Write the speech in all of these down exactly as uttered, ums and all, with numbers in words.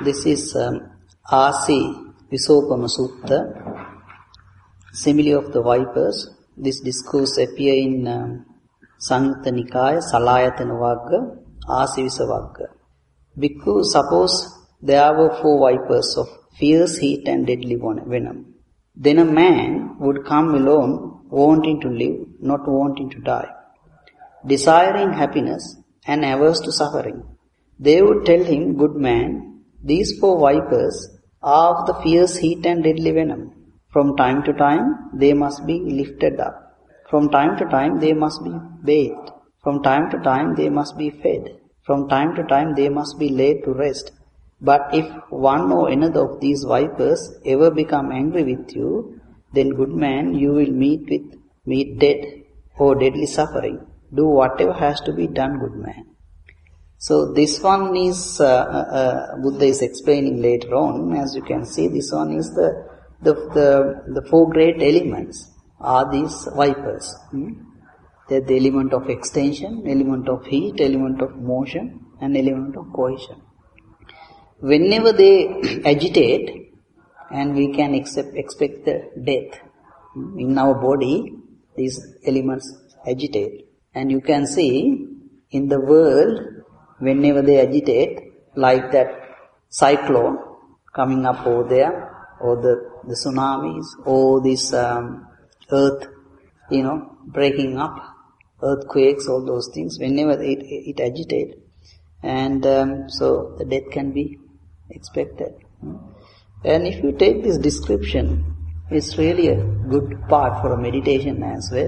This is um, Asi Visopama Sutta, simile of the vipers. This discourse appear in um, Samyutta Nikaya, Salayatana Vagga, Asi Visavagga. Bhikkhu, suppose there were four vipers of fierce heat and deadly venom. Then a man would come alone, wanting to live, not wanting to die, desiring happiness and averse to suffering. They would tell him, good man, these four vipers are of the fierce heat and deadly venom. From time to time, they must be lifted up. From time to time, they must be bathed. From time to time, they must be fed. From time to time, they must be laid to rest. But if one or another of these vipers ever become angry with you, then good man, you will meet with meet death or deadly suffering. Do whatever has to be done, good man. So this one is, uh, uh, Buddha is explaining later on. As you can see, this one is the, the, the, the four great elements are these vipers. Hmm? They're the element of extension, element of heat, element of motion, and element of cohesion. Whenever they agitate, and we can accept, expect the death. In our body, these elements agitate. And you can see in the world, whenever they agitate, like that cyclone coming up over there, or the, the tsunamis, or this um, earth, you know, breaking up, earthquakes, all those things, whenever it, it agitates. And um, so the death can be expected. And if you take this description, it's really a good part for a meditation as well.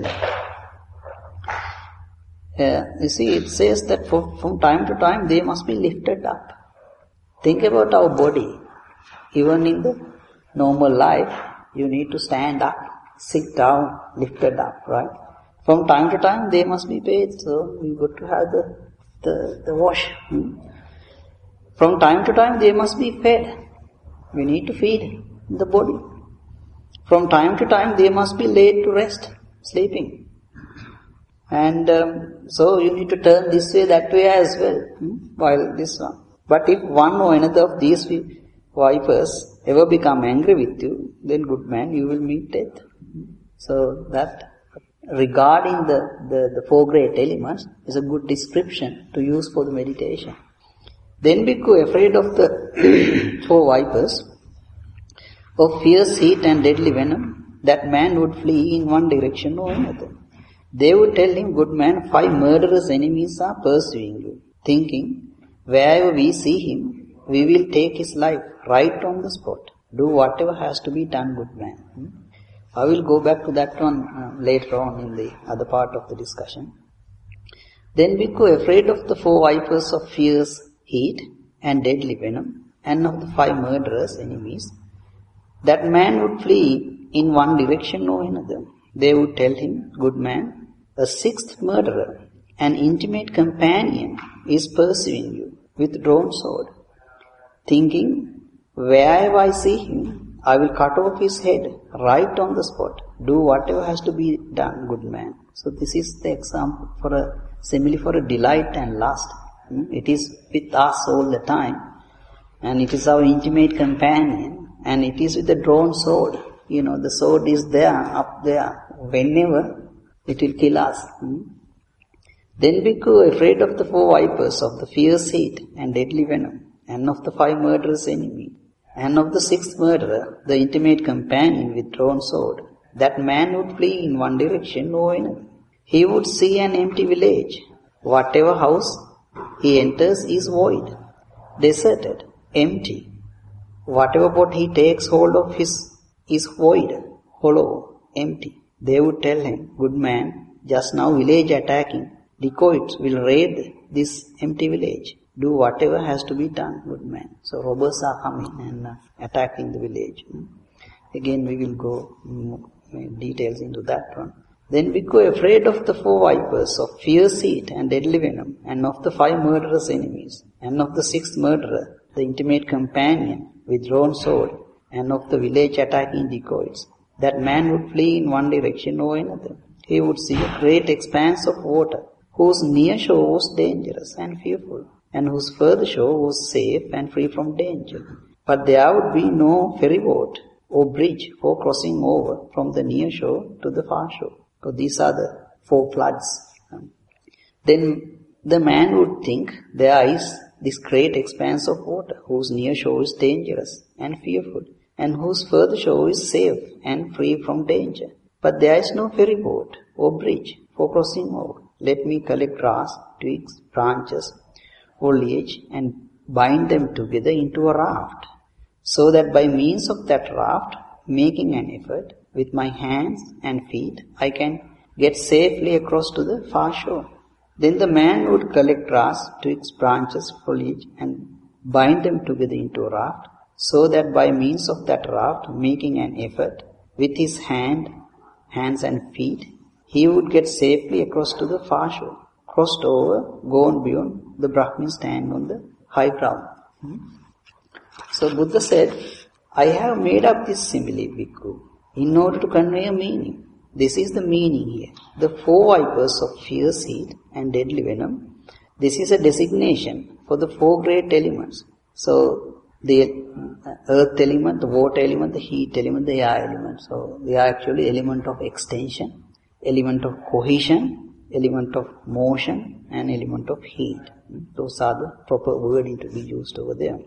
Uh, you see, it says that for, from time to time they must be lifted up. Think about our body. Even in the normal life, you need to stand up, sit down, lifted up, right? From time to time they must be bathed, so we got to have the, the, the wash. Hmm? From time to time they must be fed. We need to feed the body. From time to time they must be laid to rest, sleeping. And um, so you need to turn this way, that way as well, hmm? while this one. But if one or another of these vipers ever become angry with you, then good man, you will meet death. So that regarding the, the, the four great elements is a good description to use for the meditation. Then bhikkhu, afraid of the four vipers, of fierce heat and deadly venom, that man would flee in one direction or another. They would tell him, good man, five murderous enemies are pursuing you, thinking, wherever we see him, we will take his life right on the spot. Do whatever has to be done, good man. Hmm? I will go back to that one uh, later on in the other part of the discussion. Then bhikkhu, afraid of the four vipers of fierce heat and deadly venom, and of the five murderous enemies, that man would flee in one direction or another. They would tell him, good man, a sixth murderer, an intimate companion, is pursuing you with drawn sword, thinking, wherever I see him, I will cut off his head right on the spot. Do whatever has to be done, good man. So this is the example for a simile for a delight and lust. It is with us all the time, and it is our intimate companion, and it is with the drawn sword. You know, the sword is there, up there. Whenever it will kill us. Hmm? Then bhikkhu, afraid of the four vipers, of the fierce heat and deadly venom, and of the five murderous enemy, and of the sixth murderer, the intimate companion with drawn sword, that man would flee in one direction or another. He would see an empty village. Whatever house he enters is void, deserted, empty. Whatever boat he takes hold of his is void, hollow, empty. They would tell him, good man, just now village attacking, dacoits will raid this empty village. Do whatever has to be done, good man. So robbers are coming and uh, attacking the village. Again we will go more details into that one. Then bhikkhu, afraid of the four vipers of fierce heat and deadly venom, and of the five murderous enemies, and of the sixth murderer, the intimate companion with drawn sword, and of the village attacking dacoits, that man would flee in one direction or another. He would see a great expanse of water, whose near shore was dangerous and fearful, and whose further shore was safe and free from danger. But there would be no ferry boat or bridge for crossing over from the near shore to the far shore. So these are the four floods. Then the man would think there is this great expanse of water whose near shore is dangerous and fearful, and whose further shore is safe and free from danger. But there is no ferry boat or bridge for crossing over. Let me collect grass, twigs, branches, foliage, and bind them together into a raft, so that by means of that raft, making an effort with my hands and feet, I can get safely across to the far shore. Then the man would collect grass, twigs, branches, foliage, and bind them together into a raft, so that by means of that raft, making an effort with his hand, hands and feet, he would get safely across to the far shore, crossed over, gone beyond the Brahmin stand on the high ground. Hmm? So Buddha said, I have made up this simile, Bhikkhu, in order to convey a meaning. This is the meaning here. The four vipers of fierce heat and deadly venom, this is a designation for the four great elements. So the earth element, the water element, the heat element, the air element. So they are actually element of extension, element of cohesion, element of motion, and element of heat. Those are the proper wording to be used over there.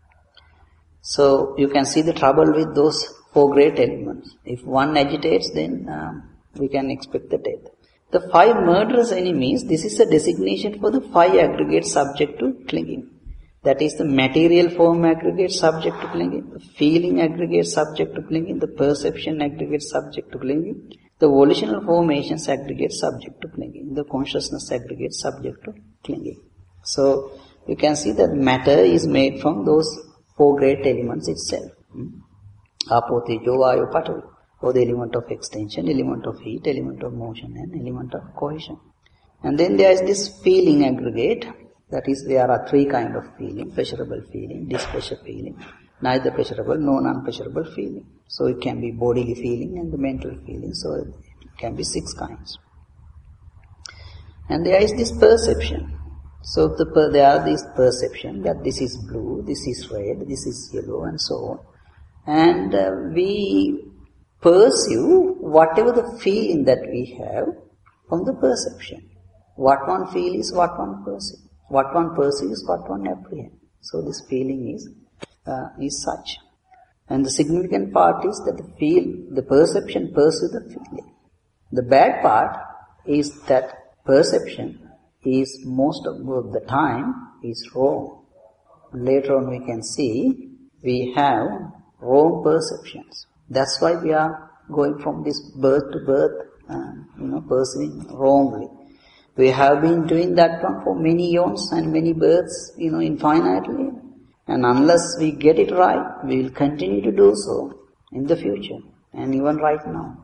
So you can see the trouble with those four great elements. If one agitates, then um, we can expect the death. The five murderous enemies, this is a designation for the five aggregate subject to clinging. That is the material form aggregate subject to clinging, the feeling aggregate subject to clinging, the perception aggregate subject to clinging, the volitional formations aggregate subject to clinging, the consciousness aggregate subject to clinging. So you can see that matter is made from those four great elements itself. Apo, Tejo, Vayu, Patavi. Or the element of extension, element of heat, element of motion, and element of cohesion. And then there is this feeling aggregate. That is, there are three kind of feeling: pleasurable feeling, displeasure feeling, neither pleasurable nor non-pleasurable feeling. So it can be bodily feeling and the mental feeling. So it can be six kinds. And there is this perception. So the per, there are this perception that this is blue, this is red, this is yellow, and so on. And uh, we perceive whatever the feeling that we have from the perception. What one feels is what one perceives. What one perceives is what one apprehends. So this feeling is uh, is such. And the significant part is that the feel, the perception perceives the feeling. The bad part is that perception is most of the time is wrong. Later on we can see we have wrong perceptions. That's why we are going from this birth to birth, uh, you know, perceiving wrongly. We have been doing that one for many eons and many births, you know, infinitely. And unless we get it right, we will continue to do so in the future and even right now.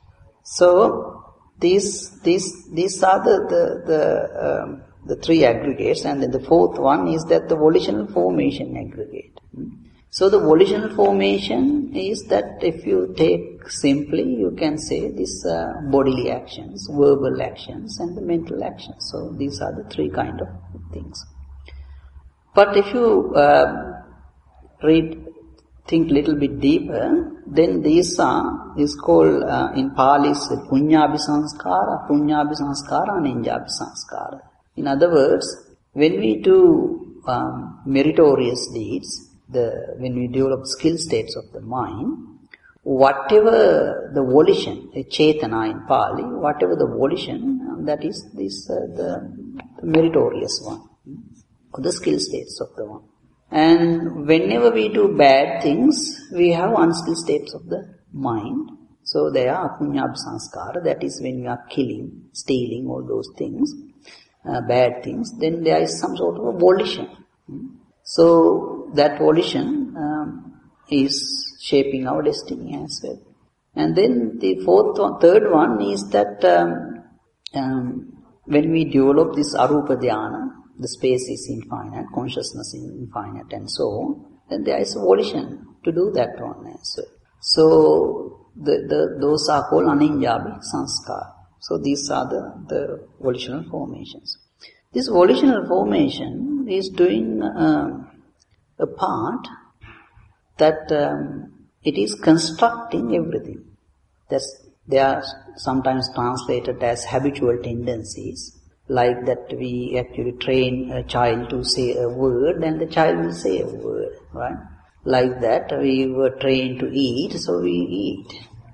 So these these these are the the the, um, the three aggregates, and then the fourth one is that the volitional formation aggregate. So the volitional formation is that if you take simply, you can say these uh, bodily actions, verbal actions, and the mental actions. So these are the three kind of things. But if you uh, read, think little bit deeper, then these are, is called uh, in Pali punyabhisanskara, punyabhisanskara and ninjabhisanskara. In other words, when we do um, meritorious deeds, the when we develop skill states of the mind, whatever the volition, the chetana in Pali, whatever the volition, that is this uh, the, the meritorious one, or the skill states of the one. And whenever we do bad things, we have unskilled states of the mind. So they are punyabhisanskara, that is when we are killing, stealing, all those things, uh, bad things, then there is some sort of a volition. So that volition um, is shaping our destiny as well. And then the fourth one, third one is that um, um, when we develop this arupa dhyana, the space is infinite, consciousness is infinite, and so on, then there is a volition to do that one as well. So the, the those are called aninjabhi sanskar. So these are the, the volitional formations. This volitional formation is doing uh, a part that um, it is constructing everything. That's, they are sometimes translated as habitual tendencies, like that we actually train a child to say a word and the child will say a word, right? Like that we were trained to eat, so we eat.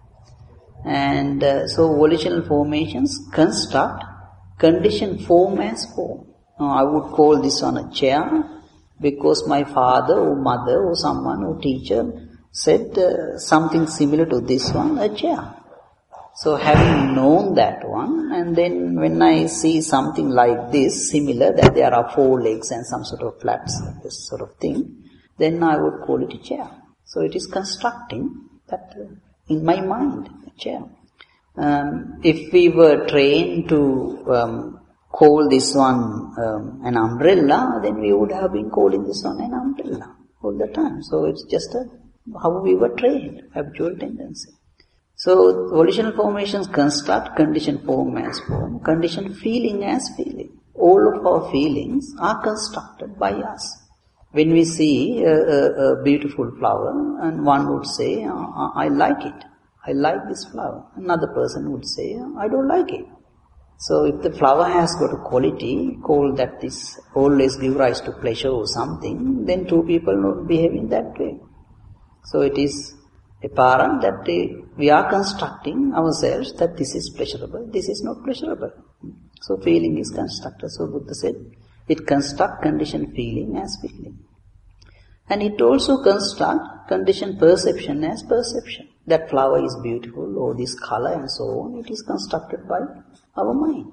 And uh, so volitional formations construct, condition form as form. Now, I would call this on a chair because my father or mother or someone or teacher said uh, something similar to this one, a chair. So having known that one, and then when I see something like this, similar, that there are four legs and some sort of flaps, this sort of thing, then I would call it a chair. So it is constructing that uh, in my mind, a chair. Um, if we were trained to um, call this one um, an umbrella, then we would have been calling this one an umbrella all the time. So it's just a, how we were trained, habitual tendency. So volitional formations construct, condition form as form, condition feeling as feeling. All of our feelings are constructed by us. When we see a, a, a beautiful flower, and one would say, I, I like it, I like this flower. Another person would say, I don't like it. So if the flower has got a quality called that this always gives rise to pleasure or something, then two people not behaving that way. So it is apparent that we are constructing ourselves that this is pleasurable, this is not pleasurable. So feeling is constructed. So Buddha said, it constructs conditioned feeling as feeling. And it also constructs conditioned perception as perception. That flower is beautiful, or this color and so on, it is constructed by our mind.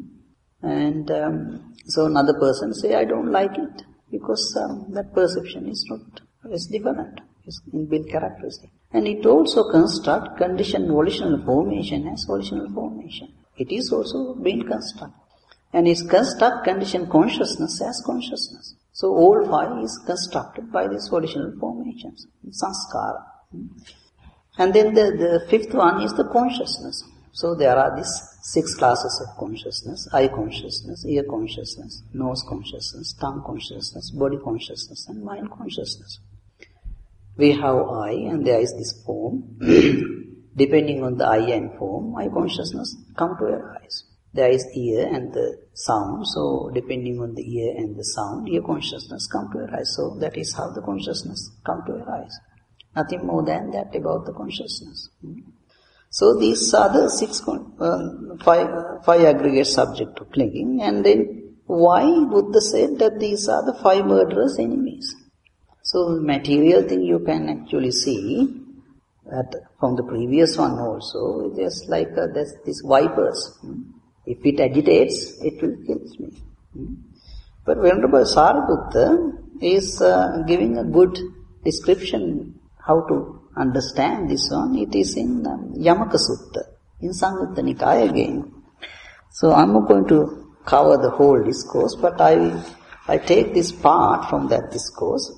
And um, so another person say, I don't like it, because um, that perception is not, is different, is inbuilt characteristic. And it also constructs conditioned volitional formation as volitional formation. It is also being constructed. And it constructs conditioned consciousness as consciousness. So all five is constructed by these volitional formations, sanskara. And then the, the fifth one is the consciousness. So there are these six classes of consciousness: eye consciousness, ear consciousness, nose consciousness, tongue consciousness, body consciousness, and mind consciousness. We have eye, and there is this form. Depending on the eye and form, eye consciousness come to your eyes. There is ear and the sound, so depending on the ear and the sound, ear consciousness come to your eyes. So that is how the consciousness come to your eyes. Nothing more than that about the consciousness. So these are the six, uh, five, uh, five aggregate subject to clinging. And then why Buddha said that these are the five murderous enemies? So material thing you can actually see that from the previous one also, just like uh, this, these vipers. If it agitates, it will kill me. But Venerable Sariputta is uh, giving a good description how to understand this one. It is in um, Yamaka Sutta, in Samyutta Nikaya again. So I'm not going to cover the whole discourse, but I I take this part from that discourse.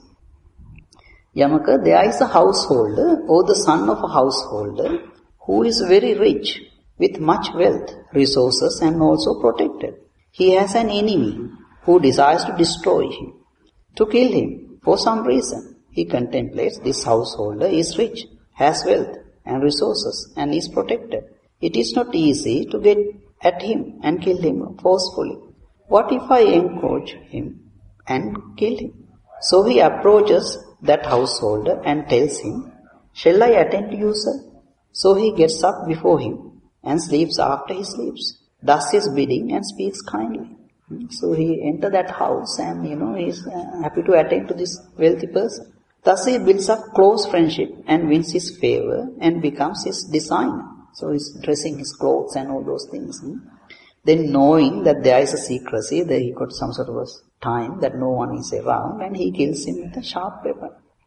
Yamaka, there is a householder, or the son of a householder, who is very rich, with much wealth, resources, and also protected. He has an enemy who desires to destroy him, to kill him for some reason. He contemplates this householder is rich, has wealth and resources, and is protected. It is not easy to get at him and kill him forcefully. What if I encourage him and kill him? So he approaches that householder and tells him, shall I attend to you, sir? So he gets up before him and sleeps after he sleeps, does his bidding and speaks kindly. So he enters that house and, you know, he is happy to attend to this wealthy person. Thus he builds up close friendship and wins his favor and becomes his designer. So he's dressing his clothes and all those things. Then knowing that there is a secrecy, that he got some sort of a time that no one is around, and he kills him with a sharp weapon.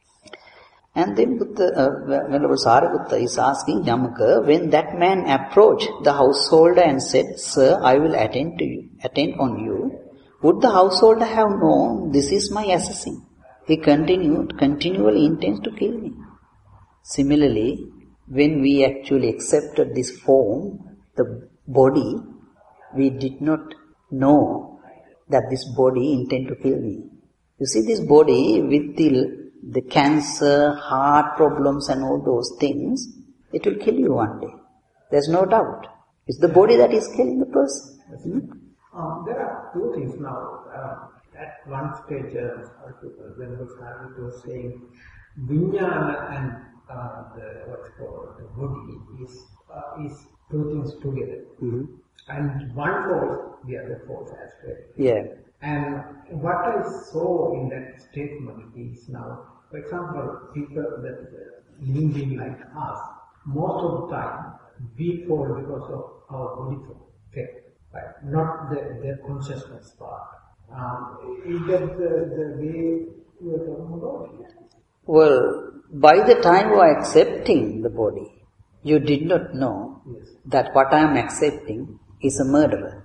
And then Buddha, uh, Venerable Sariputta is asking Yamaka, when that man approached the householder and said, sir, I will attend to you, attend on you, would the householder have known this is my assassin? He continued, continually intends to kill me. Similarly, when we actually accepted this form, the body, we did not know that this body intend to kill me. You see, this body with the, the cancer, heart problems and all those things, it will kill you one day. There's no doubt. It's the body that is killing the person. Hmm? Um, there are two things now. Uh, at one stage, uh, when Swami was saying, Vijnana and uh, the, what's called the body is, uh, is two things together. Mm-hmm. And one force, the other force as well. Yeah. And what I saw in that statement is now, for example, people that uh, living being like us, most of the time we fall because of our body effect, right? Not the, the consciousness part. Um, is that the, the way you are talking about? Well, by the time you are accepting the body, you did not know yes. that what I am accepting is a murderer.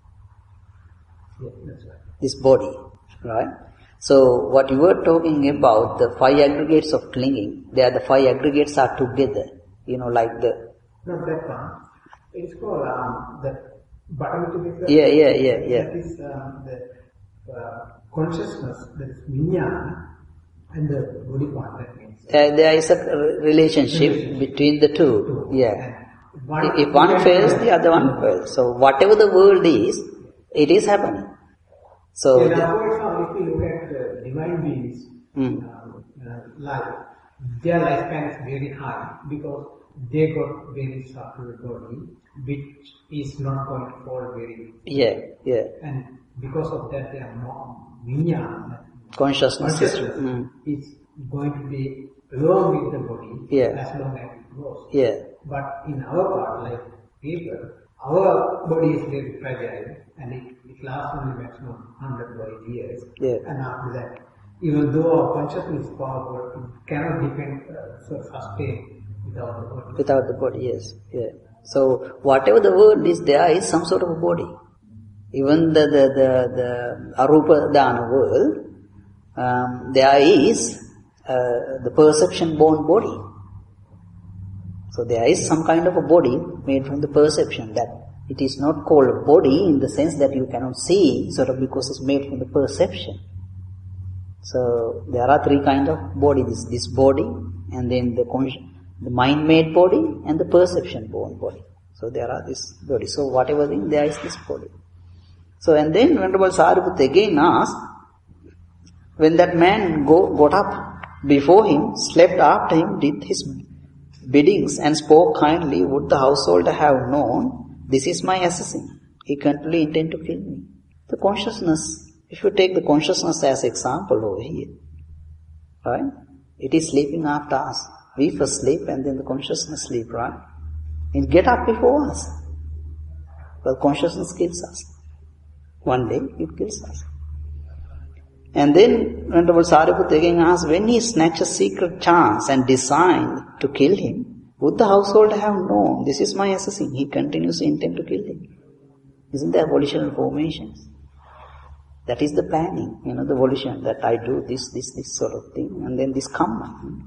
Yes, that's right. This body, right? So what you were talking about, the five aggregates of clinging, they are the five aggregates are together, you know, like the... Not that one. It's called um, the bottom together. Yeah, yeah, yeah, yeah. That is um, the uh, consciousness, that is vijnana, and the body part, that means. Uh, there is a relationship, relationship between the two, two. yeah. One, if one fails, the other one fails. So whatever the world is, it is happening. So, yeah, now, for example, if you look at uh, divine beings' mm. um, uh, life, their lifespan is very high because they got very subtle body, which is not going to fall very. Yeah, yeah. And because of that, their vijnana, consciousness, consciousness mm. is going to be along with the body yeah. as long as it goes. Yeah. But in our part, like people, our body is very fragile and it, it lasts only maximum one hundred or eighty years. Yeah. And after that, even though our consciousness is powerful, it cannot depend, uh, so sustain without the body. Without the body, yes. Yeah. So whatever the world is, there is some sort of a body. Even the the the, the Arupa Dana world, um, there is uh, the perception-born body. So there is some kind of a body made from the perception, that it is not called a body in the sense that you cannot see, sort of because it's made from the perception. So there are three kind of body: this this body, and then the the mind-made body, and the perception-born body. So there are this body. So whatever thing, there is this body. So and then Venerable Sariputta again asked, when that man go, got up before him, slept after him, did his biddings and spoke kindly, would the householder have known, this is my assassin, he continually intend to kill me. The consciousness, if you take the consciousness as example over here, right? It is sleeping after us. We first sleep and then the consciousness sleep, right? It get up before us. Well, consciousness kills us. One day it kills us. And then Venerable Sariputta again asked, when he snatched a secret chance and designed to kill him, would the householder have known, this is my assassin, he continues to intend to kill him? Isn't there volitional formations? That is the planning, you know, the volition, that I do this, this, this sort of thing, and then this come.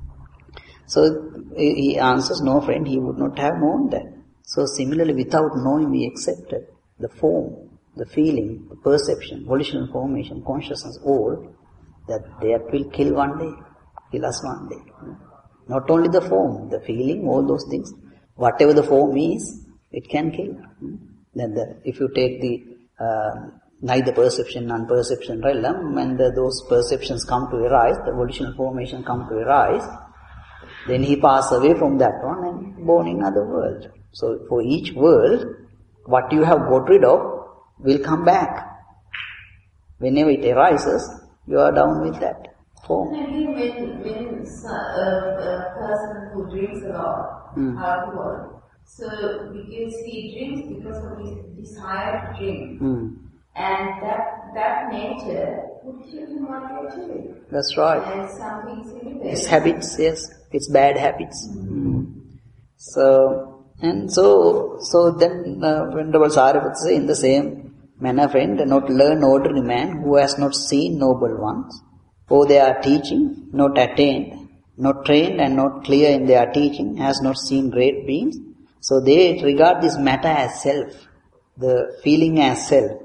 So he answers, no friend, he would not have known that. So similarly, without knowing, we accepted the form, the feeling, the perception, volitional formation, consciousness, all, that that will kill one day, kill us one day. Not only the form, the feeling, all those things, whatever the form is, it can kill. Then the, if you take the uh, neither perception, non-perception realm, when the, those perceptions come to arise, the volitional formation come to arise, then he passes away from that one and born in another world. So for each world, what you have got rid of will come back. Whenever it arises, you are down with that form. Maybe when, when a, a person who drinks a lot, mm. alcohol, so because he drinks because of his desire to drink, mm. and that that nature would kill him actually. That's right. And something similar. It's habits, yes. It's bad habits. Mm. So, and so, so then uh, Venerable Sariputta says, in the same manner, friend, not learn ordinary man who has not seen noble ones, or they are teaching, not attained, not trained and not clear in their teaching, has not seen great beings. So they regard this matter as self, the feeling as self,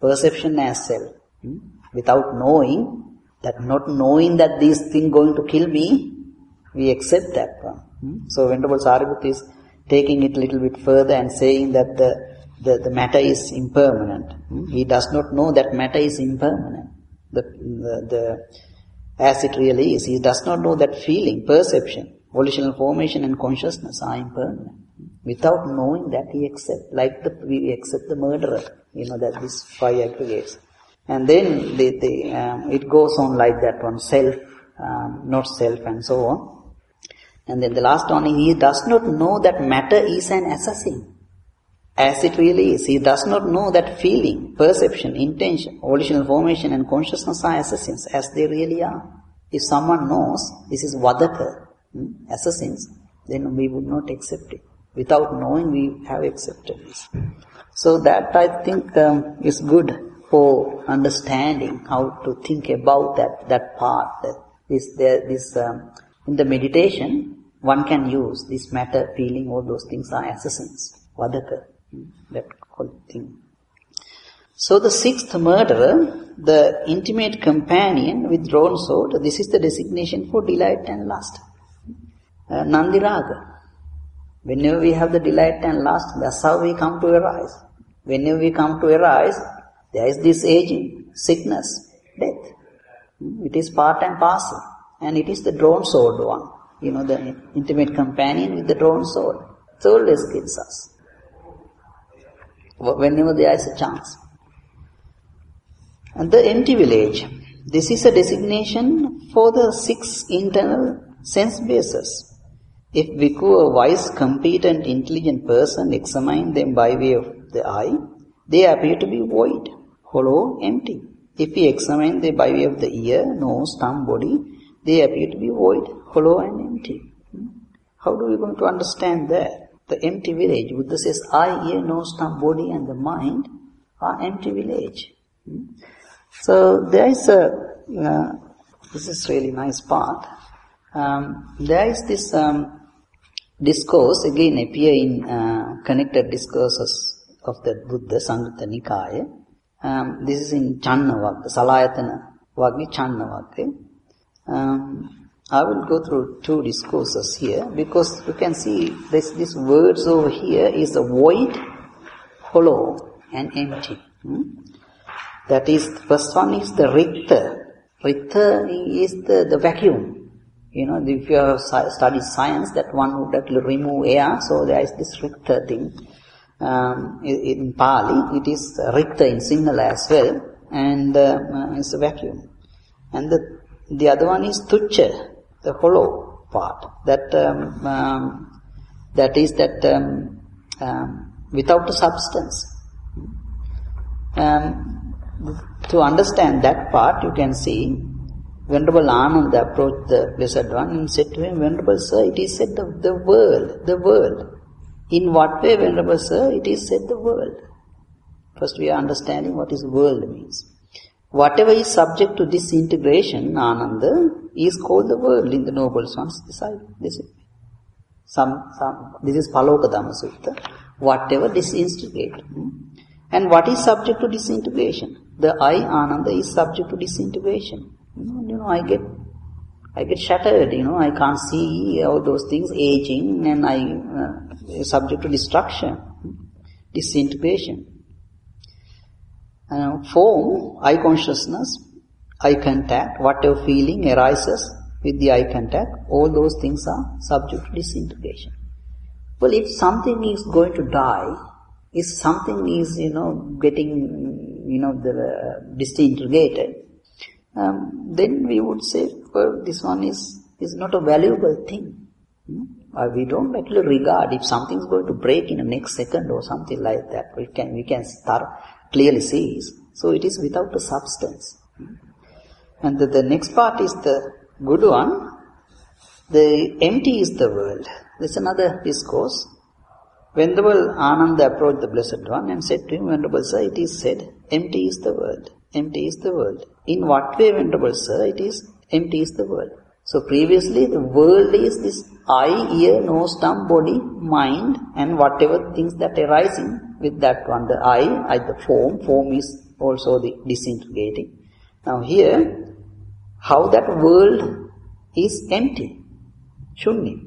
perception as self. Hmm? Without knowing, that not knowing that this thing going to kill me, we accept that one. Hmm? So Venerable Sariputta is taking it a little bit further and saying that the, the, the matter is impermanent. Hmm? He does not know that matter is impermanent. The, the, the, as it really is. He does not know that feeling, perception, volitional formation and consciousness are impermanent. Without knowing that, he accepts, like the, we accept the murderer, you know, that these five aggregates. And then the, the, um, it goes on like that one, self, um, not self and so on. And then the last one, he does not know that matter is an assassin. As it really is. He does not know that feeling, perception, intention, volitional formation and consciousness are assassins, as they really are. If someone knows this is Vadaka, hmm, assassins, then we would not accept it. Without knowing, we have accepted this. So that, I think, um, is good for understanding how to think about that, that part. That this, there, this, um, in the meditation, one can use this matter, feeling, all those things are assassins. Vadaka. That whole thing. So the sixth murderer, the intimate companion with drawn sword, this is the designation for delight and lust. Uh, Nandiraga. Whenever we have the delight and lust, that's how we come to arise. Whenever we come to arise, there is this aging, sickness, death. It is part and parcel. And it is the drawn sword one. You know, the intimate companion with the drawn sword. It always kills us. Whenever there is a chance. And the empty village. This is a designation for the six internal sense bases. If Bhikkhu, a wise, competent, intelligent person, examine them by way of the eye, they appear to be void, hollow, empty. If we examine them by way of the ear, nose, tongue, body, they appear to be void, hollow and empty. How do we going to understand that? The empty village. Buddha says, eye, ear, nose, tongue, body and the mind are empty village. So there is a, uh, this is really nice part. Um, there is this um, discourse, again appear in uh, connected discourses of the Buddha, Samyutta Nikaya. Um, this is in Channavagga, Salayatana Vagga, Channavagga. Um, I will go through two discourses here because you can see this, these words over here is the void, hollow and empty. Hmm? That is, the first one is the Rikta. Rikta is the, the vacuum. You know, if you have studied science, that one would actually remove air, so there is this Rikta thing. Um, in Pali, it is Rikta in Sinhala as well, and uh, it's a vacuum. And the, the other one is Tucca. The hollow part, that um, um, that is that um, um, without a substance. Um, to understand that part, you can see Venerable Ananda approached the Blessed One and said to him, Venerable Sir, it is said the, the world, the world. In what way, Venerable Sir, it is said the world? First we are understanding what is world means. Whatever is subject to disintegration, Ananda, is called the world in the Noble One's disciple. This is some, some, this is Paloka Dhamma Sutta. Whatever disintegrate. And what is subject to disintegration? The I, Ananda, is subject to disintegration. You know, you know, I get, I get shattered, you know, I can't see all those things, aging, and I, uh, subject to destruction, disintegration. Uh, form, eye consciousness, eye contact, whatever feeling arises with the eye contact, all those things are subject to disintegration. Well, if something is going to die, if something is, you know, getting, you know, the, uh, disintegrated, um, then we would say, well, this one is, is not a valuable thing. Hmm? Uh, we don't actually regard if something is going to break in the next second or something like that. We can, we can start clearly sees. So it is without a substance. And the, the next part is the good one. The empty is the world. There's another discourse. Venerable Ananda approached the Blessed One and said to him, Venerable Sir, it is said, empty is the world. Empty is the world. In what way, Venerable Sir, it is empty is the world? So previously the world is this eye, ear, nose, tongue, body, mind, and whatever things that arising with that one. The eye, I, the form, form is also the disintegrating. Now here, how that world is empty, Shunya.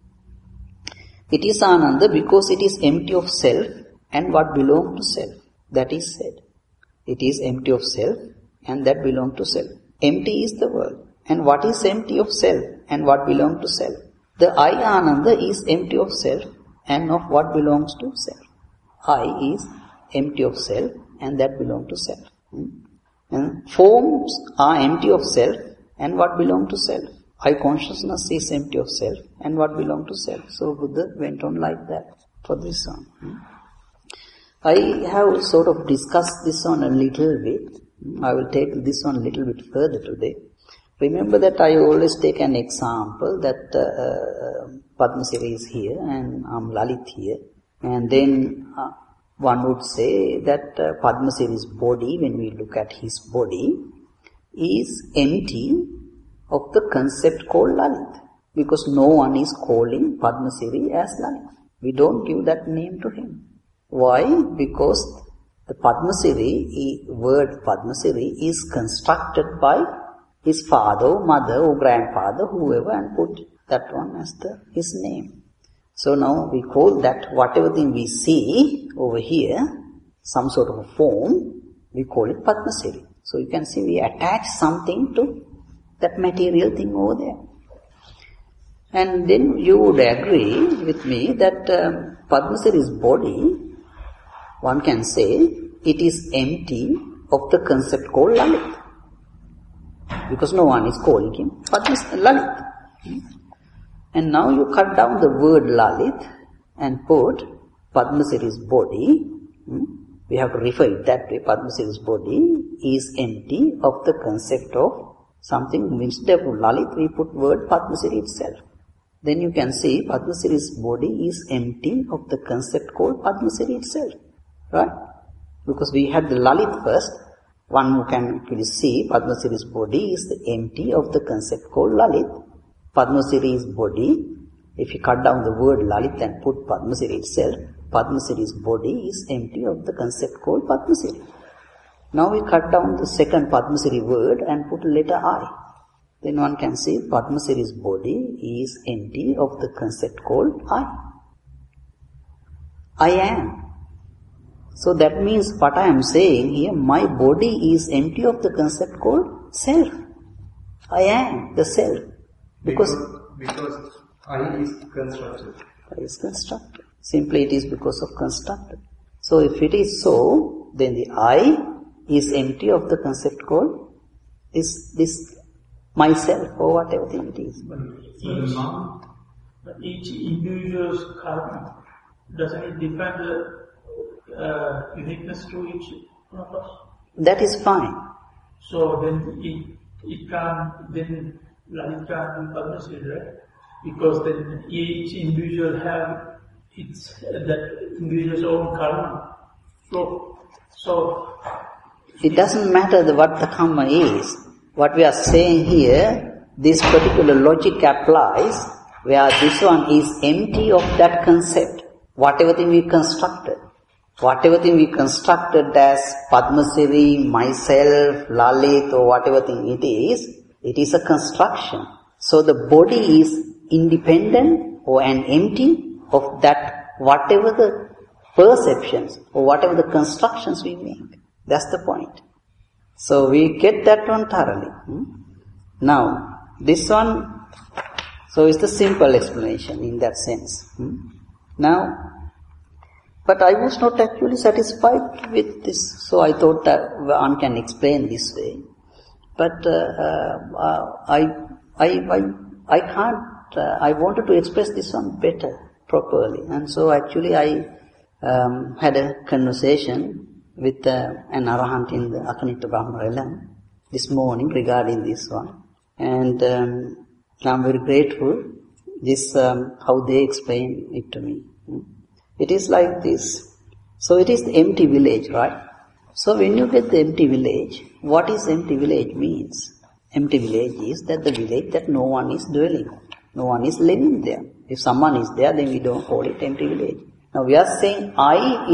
It is Ananda because it is empty of self and what belongs to self. That is said. It is empty of self and that belongs to self. Empty is the world. And what is empty of self and what belongs to self? The I Ananda is empty of self and of what belongs to self. I is empty of self and that belongs to self. And forms are empty of self and what belongs to self. I consciousness is empty of self and what belongs to self. So Buddha went on like that for this one. I have sort of discussed this one a little bit. I will take this one a little bit further today. Remember that I always take an example that uh, Padmasiri is here and I'm Lalit here. And then uh, one would say that uh, Padmasiri's body, when we look at his body, is empty of the concept called Lalit. Because no one is calling Padmasiri as Lalit. We don't give that name to him. Why? Because the Padmasiri, word Padmasiri is constructed by his father or mother or grandfather, whoever, and put that one as the his name. So now we call that whatever thing we see over here, some sort of a form, we call it Padmasiri. So you can see we attach something to that material thing over there. And then you would agree with me that um, Padmasiri's body, one can say, it is empty of the concept called Lalit. Because no one is calling him Padmasiri, Lalit. And now you cut down the word Lalit and put Padmasiri's body, we have to refer it that way, Padmasiri's body is empty of the concept of something. Instead of Lalit, we put word Padmasiri itself. Then you can see Padmasiri's body is empty of the concept called Padmasiri itself. Right? Because we had the Lalit first, one who can actually see Padmasiri's body is empty of the concept called Lalit. Padmasiri's body, if you cut down the word Lalit and put Padmasiri itself, Padmasiri's body is empty of the concept called Padmasiri. Now we cut down the second Padmasiri word and put letter I. Then one can see Padmasiri's body is empty of the concept called I. I am. So that means what I am saying here, my body is empty of the concept called self. I am the self. Because, because, because I is constructed. I is constructed. Simply it is because of constructed. So if it is so, then the I is empty of the concept called this, this myself or whatever thing it is. But each, but each individual's karma, doesn't it depend the uh, uniqueness to each one of us? That is fine. So then it, it can't, then Lalit can't be Padmasiri, right? Because then each individual have its, that individual's own karma flow. So it doesn't matter the, what the karma is. What we are saying here, this particular logic applies where this one is empty of that concept. Whatever thing we constructed. Whatever thing we constructed as Padmasiri, myself, Lalit or whatever thing it is, it is a construction. So the body is independent or and empty of that whatever the perceptions or whatever the constructions we make. That's the point. So we get that one thoroughly. Hmm? Now, this one, so it's the simple explanation in that sense. Hmm? Now, but I was not actually satisfied with this, so I thought that one can explain this way. But uh, uh, I, I, I, I can't. Uh, I wanted to express this one better, properly, and so actually I um, had a conversation with uh, an arahant in the Akanita Brahma realm this morning regarding this one, and um, I'm very grateful. This um, how they explain it to me. It is like this. So it is the empty village, right? So when you get the empty village, what is empty village means? Empty village is that the village that no one is dwelling on. No one is living there. If someone is there, then we don't call it empty village. Now we are saying I is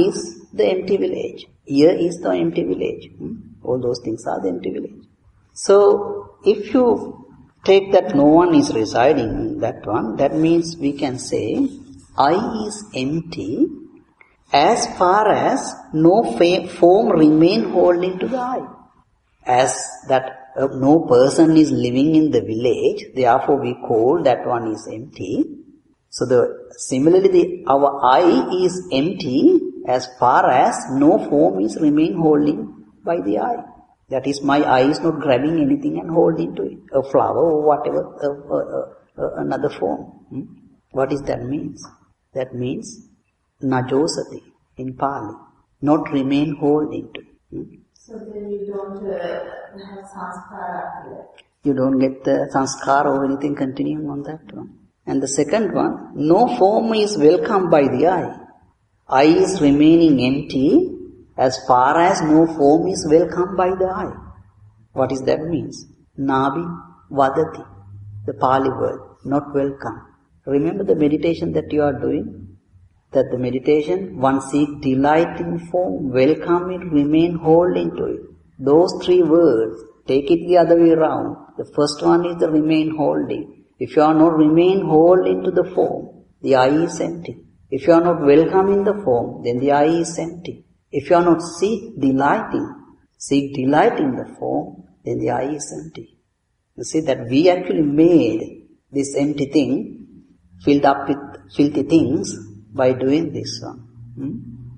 the empty village. Ear is the empty village. Hmm? All those things are the empty village. So, if you take that no one is residing in that one, that means we can say, I is empty as far as no fa- form remain holding to the I. As that uh, no person is living in the village, therefore we call that one is empty. So the similarly the, our I is empty as far as no form is remain holding by the I. That is, my eye is not grabbing anything and holding to it, a flower or whatever, uh, uh, uh, another form. Hmm? What does that mean? That means najosati in Pali, not remain holding to. Hmm? So then you don't uh, have sanskara here. You don't get the sanskara or anything continuing on that one. And the second one, no form is welcomed by the eye. Eye is remaining empty as far as no form is welcomed by the eye. What does that mean? Nabi vadati, the Pali word, not welcome. Remember the meditation that you are doing? That the meditation, one seek delight in form, welcome it, remain holding to it. Those three words, take it the other way around. The first one is the remain holding. If you are not remain holding to the form, the eye is empty. If you are not welcoming the form, then the eye is empty. If you are not seek delighting, seek delight in the form, then the eye is empty. You see that we actually made this empty thing filled up with filthy things by doing this one. Hmm?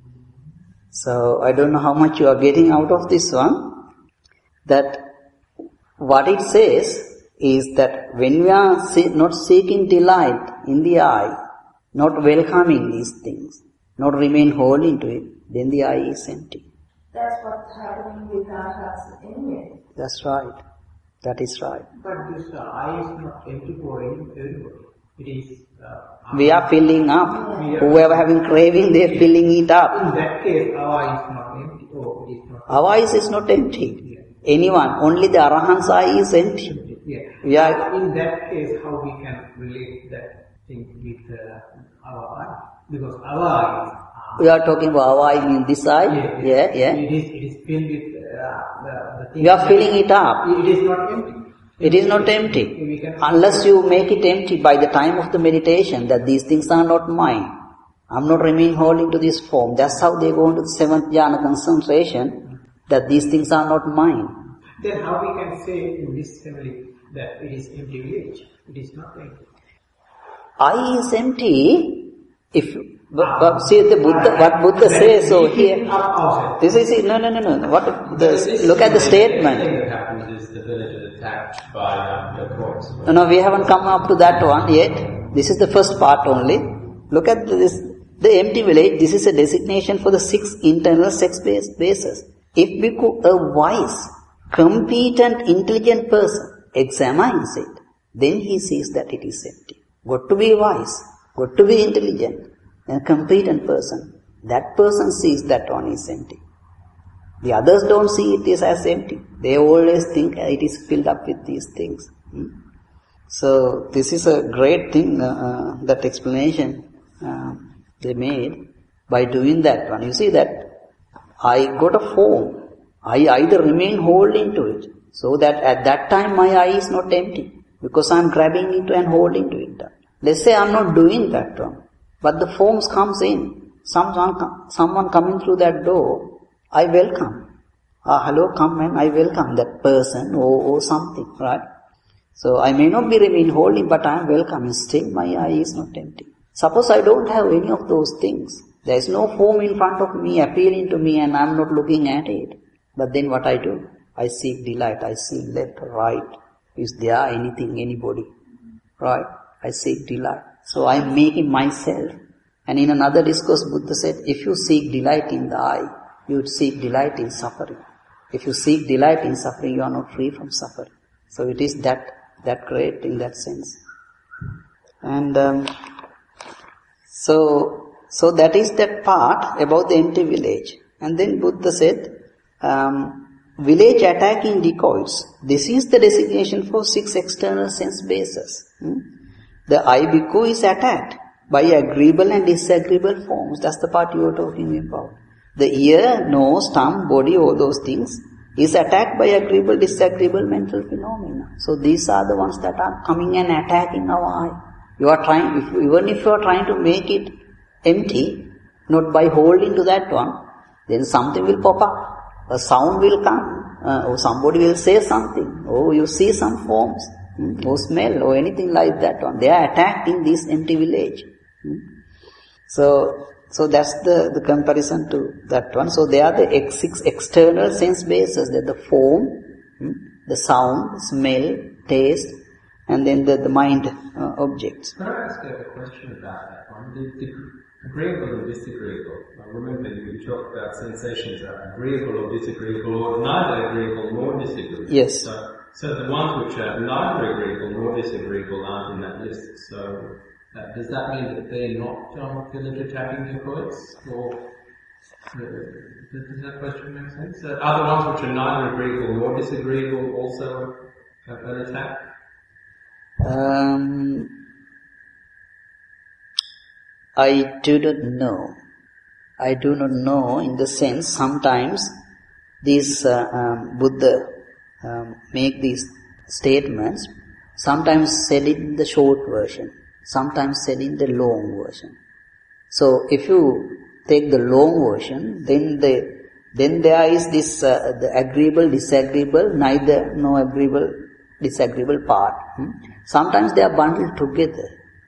So I don't know how much you are getting out of this one. That what it says is that when we are see, not seeking delight in the eye, not welcoming these things, not remain holding to it, then the eye is empty. That's what's happening with our us anyway. That's right. That is right. But this uh, eye is not empty for everybody. It is... Uh, we are filling up. Yeah. Whoever having craving, they are filling it up. In that case, our eye is not empty. Oh, it is not Our eyes is not empty. Yeah. Anyone, only the Arahant's eye is empty. Yeah. We are, In that case, how we can relate that thing with uh, our eye? Because our eye is... we are talking about our eye, mean this eye. Yeah, Yeah, yeah. It is, it is filled with uh, the, the thing. We are filling it up. It is not empty. It is not empty. We can- Unless you make it empty by the time of the meditation, that these things are not mine. I'm not remain holding to this form. That's how they go into the seventh jhana concentration, that these things are not mine. Then how we can say in this simile that it is empty village? It is not empty. I is empty. If but, but see the Buddha, what Buddha says so here. This is no, no, no, no. What the, look at the statement. The thing that happens is the village is attacked by um, the courts. No, no, we haven't come up to that one yet. This is the first part only. Look at this. The empty village. This is a designation for the six internal sex-based bases. If bhikkhu, a wise, competent, intelligent person examines it, then he sees that it is empty. Got to be wise, got to be intelligent, and a competent person. That person sees that one is empty. The others don't see it is as empty. They always think it is filled up with these things. Hmm? So this is a great thing, uh, uh, that explanation uh, they made by doing that one. You see that I got a form. I either remain holding to it, so that at that time my eye is not empty, because I am grabbing it and holding to it. Let's say I am not doing that one, but the forms comes in. Someone, someone coming through that door, I welcome. Ah, hello, come and I welcome that person or, or something, right? So I may not be remain holding, but I am welcoming. Still my eye is not empty. Suppose I don't have any of those things. There is no form in front of me appealing to me and I am not looking at it. But then what I do? I seek delight. I seek left, right. Is there anything, anybody? Right? I seek delight. So I am making myself. And in another discourse, Buddha said, if you seek delight in the eye, you would seek delight in suffering. If you seek delight in suffering, you are not free from suffering. So it is that, that great in that sense. And um, so, so that is that part about the empty village. And then Buddha said, um, village attacking decoys. This is the designation for six external sense bases. Hmm? The I bhikkhu is attacked by agreeable and disagreeable forms. That's the part you were talking about. The ear, nose, tongue, body, all those things is attacked by agreeable, disagreeable mental phenomena. So these are the ones that are coming and attacking our eye. You are trying, if you, even if you are trying to make it empty, not by holding to that one, then something will pop up, a sound will come, uh, or somebody will say something, or you see some forms, hmm, or smell, or anything like that one. They are attacked in this empty village. Hmm. So, so that's the, the comparison to that one. So they are the ex- six external sense bases. They're the form, hmm, the sound, smell, taste, and then the, the mind uh, objects. Can I ask a question about that one? The, the agreeable and disagreeable. I remember you talked about sensations are agreeable or disagreeable, or neither agreeable nor disagreeable. Yes. So, so the ones which are neither agreeable nor disagreeable aren't in that list. So uh, does that mean that they're not um, village attacking your poets? Or uh, does that question make sense? Uh, are the ones which are neither agreeable nor disagreeable also uh, an attack? Um, I do not know. I do not know in the sense sometimes these uh, um, Buddha um, make these statements, sometimes said in the short version, sometimes said in the long version. So if you take the long version, then the then there is this uh, the agreeable, disagreeable, neither no agreeable, disagreeable part. Hmm? Sometimes they are bundled together.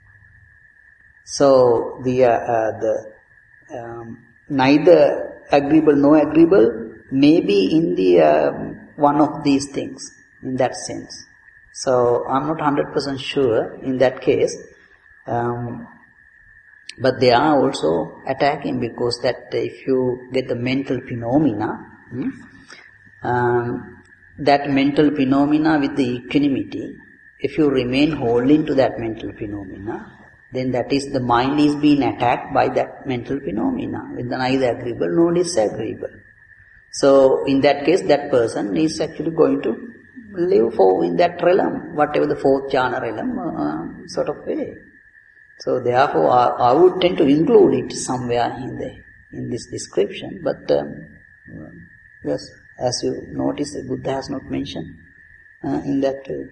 So the uh, uh, the um, neither agreeable, no agreeable may be in the uh, one of these things in that sense. So I'm not one hundred percent sure in that case, um, but they are also attacking because that if you get the mental phenomena, hmm, um, that mental phenomena with the equanimity, if you remain holding to that mental phenomena, then that is the mind is being attacked by that mental phenomena with neither agreeable nor disagreeable. So in that case, that person is actually going to live for in that realm, whatever the fourth jhana realm, uh, sort of way. So therefore, I, I would tend to include it somewhere in the in this description. But um, yes, as you notice, the Buddha has not mentioned uh, in that way.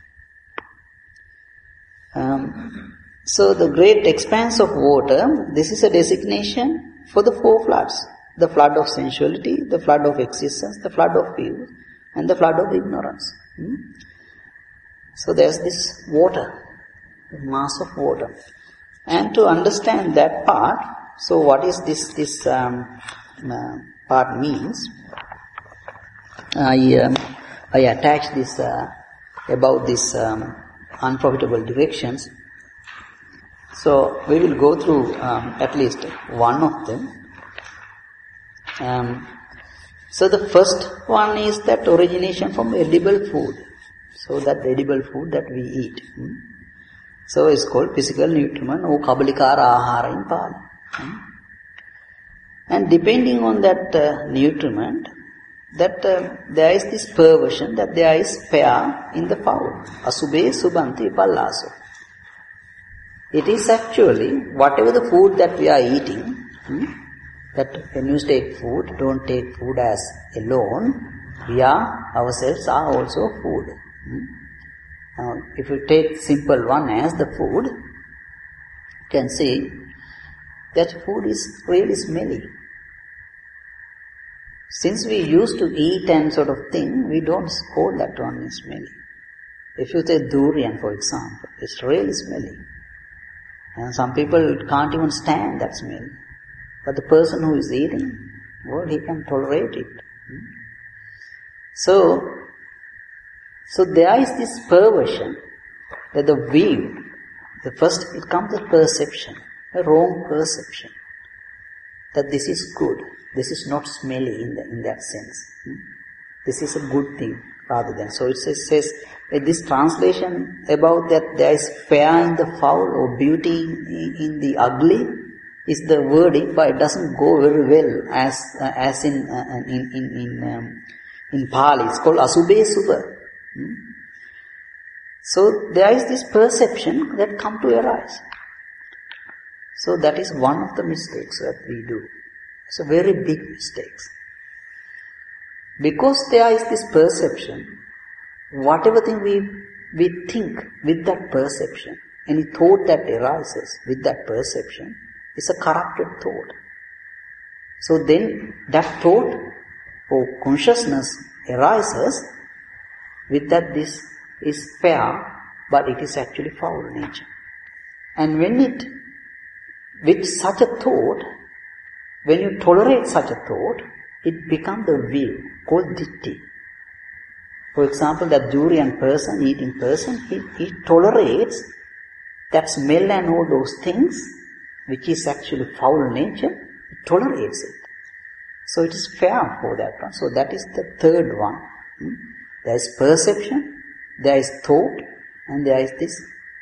Um, so the great expanse of water, this is a designation for the four floods. The flood of sensuality, the flood of existence, the flood of view, and the flood of ignorance. Hmm? So there's this water, the mass of water. And to understand that part, so what is this, this um, uh, part means, I, um, I attach this, uh, about this um, unprofitable directions. So we will go through um, at least one of them. Um, so the first one is that origination from edible food. So that edible food that we eat. Hmm? So it's called physical nutriment or kabalikara ahara in Pali. Hmm? And depending on that uh, nutriment, that uh, there is this perversion, that there is fear in the fowl. Asubhe subanti pallaso. It is actually whatever the food that we are eating, hmm? that when you take food, don't take food as alone. We are, ourselves are also food. Hmm? Now, if you take simple one as the food, you can see that food is really smelly. Since we used to eat and sort of thing, we don't call that one is smelly. If you take durian, for example, it's really smelly. And some people can't even stand that smell. But the person who is eating, well, he can tolerate it. So, so there is this perversion, that the view, the first, it comes the perception, a wrong perception, that this is good, this is not smelly in, the, in that sense. This is a good thing rather than. So it says, says this translation about that there is fair in the foul or beauty in, in the ugly is the wording, but it doesn't go very well as uh, as in uh, in in in, um, in Pali. It's called asubhe subha. Hmm? So there is this perception that come to arise. So that is one of the mistakes that we do. It's a very big mistake. Because there is this perception, whatever thing we, we think with that perception, any thought that arises with that perception is a corrupted thought. So then that thought or consciousness arises with that this is fair, but it is actually foul nature. And when it, with such a thought, when you tolerate such a thought, it becomes the view called ditti. For example, that durian person, eating person, he, he tolerates that smell and all those things, which is actually foul nature, he tolerates it. So it is fair for that one. So that is the third one. Hmm? There is perception, there is thought, and there is this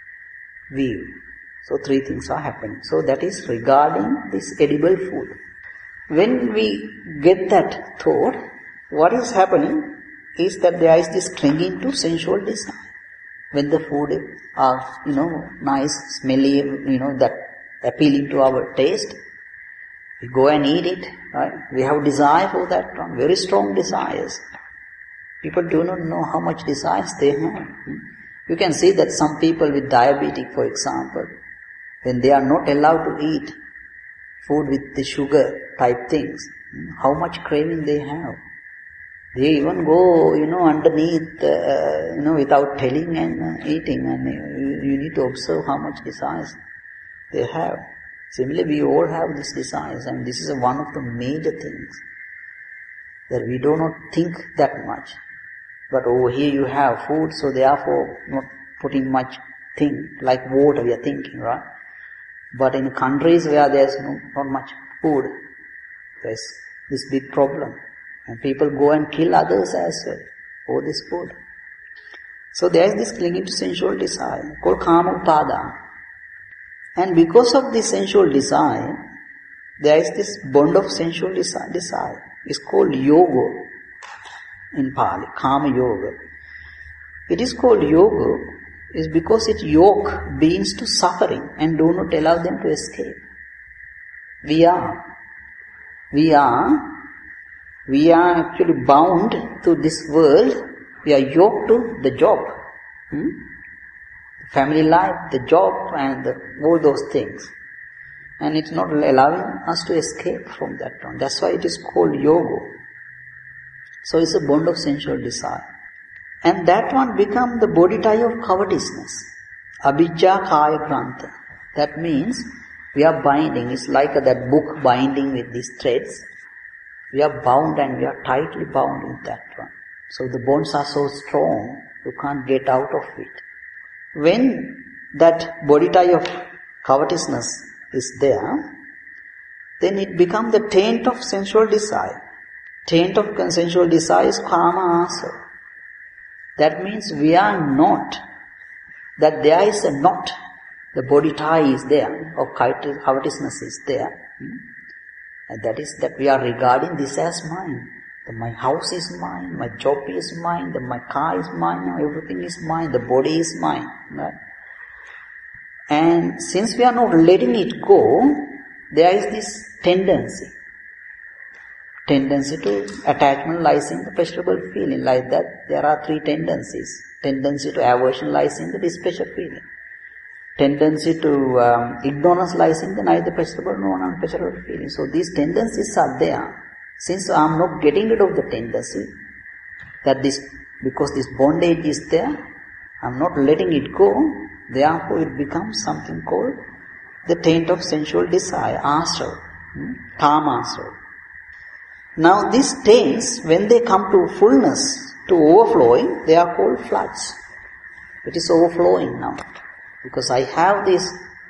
view. So three things are happening. So that is regarding this edible food. When we get that thought, what is happening is that there is this clinging to sensual desire. When the food are, you know, nice, smelly, you know, that appealing to our taste, we go and eat it, right? We have desire for that one, very strong desires. People do not know how much desires they have. You can see that some people with diabetic, for example, when they are not allowed to eat food with the sugar type things, how much craving they have. They even go, you know, underneath, uh, you know, without telling and uh, eating, and you, you need to observe how much desires they have. Similarly, we all have these desires, and this is one of the major things that we do not think that much. But over here you have food, so therefore not putting much thing, like water we are thinking, right? But in countries where there's no, not much food, there's this big problem. And people go and kill others as well for this food. So there is this clinging to sensual desire called kama upadana. And because of this sensual desire, there is this bond of sensual desire. It's called yoga in Pali, kama yoga. It is called yoga is because it yoke beings to suffering and do not allow them to escape. We are, we are, we are actually bound to this world. We are yoked to the job, hmm? family life, the job, and the, all those things. And it's not allowing us to escape from that one. That's why it is called yoga. So it's a bond of sensual desire. And that one becomes the body tie of covetousness. Abhijja kaya grantha. That means we are binding. It's like that book binding with these threads. We are bound and we are tightly bound in that one. So the bonds are so strong, you can't get out of it. When that body tie of covetousness is there, then it becomes the taint of sensual desire. Taint of sensual desire is kama asa. That means we are not, that there is a knot, the body tie is there, or covetousness is there. And that is that we are regarding this as mine. That my house is mine, my job is mine, that my car is mine, everything is mine, the body is mine. Right? And since we are not letting it go, there is this tendency. Tendency to attachment lies in the pleasurable feeling. Like that, there are three tendencies. Tendency to aversion lies in the displeasure feeling. Tendency to um, ignorance lies in the neither pleasurable nor unpleasurable feeling. So these tendencies are there. Since I am not getting rid of the tendency, that this, because this bondage is there, I am not letting it go, therefore it becomes something called the taint of sensual desire, asra, hmm? kama asra. Now these taints, when they come to fullness, to overflowing, they are called floods. It is overflowing now. Because I have these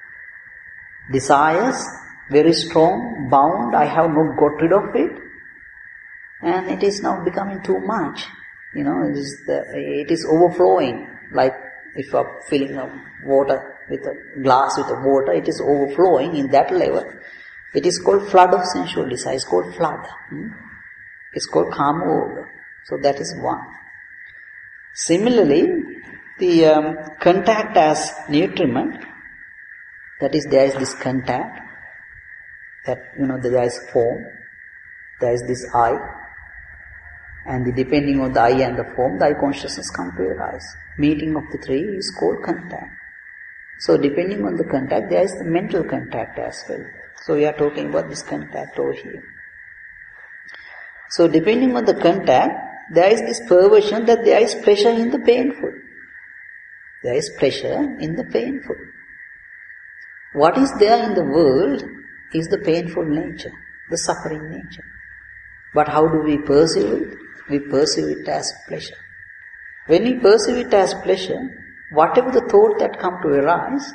desires, very strong, bound, I have not got rid of it. And it is now becoming too much. You know, it is, the, it is overflowing. Like if you are filling up water with a glass with a water, it is overflowing in that level. It is called flood of sensual desire. It's called flood. Hmm? It's called kama yoga. So that is one. Similarly, the um, contact as nutriment, that is there is this contact, that, you know, there is form, there is this I, and the, depending on the I and the form, the I consciousness come to arise. Meeting of the three is called contact. So depending on the contact, there is the mental contact as well. So we are talking about this contact over here. So depending on the contact, there is this perversion that there is pleasure in the painful. There is pleasure in the painful. What is there in the world is the painful nature, the suffering nature. But how do we perceive it? We perceive it as pleasure. When we perceive it as pleasure, whatever the thought that come to arise,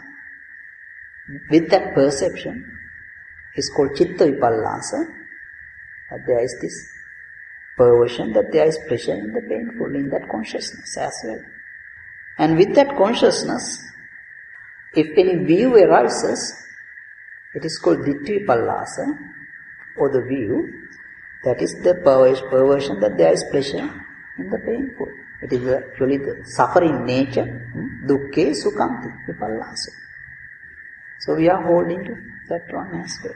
with that perception, is called chitta vipallasa, that there is this perversion, that there is pleasure in the painful, in that consciousness as well. And with that consciousness, if any view arises, it is called ditti vipallasa, or the view, that is the perversion that there is pleasure in the painful. It is actually the suffering nature, dukkhe sukhanti vipallasa. So we are holding to that one as well.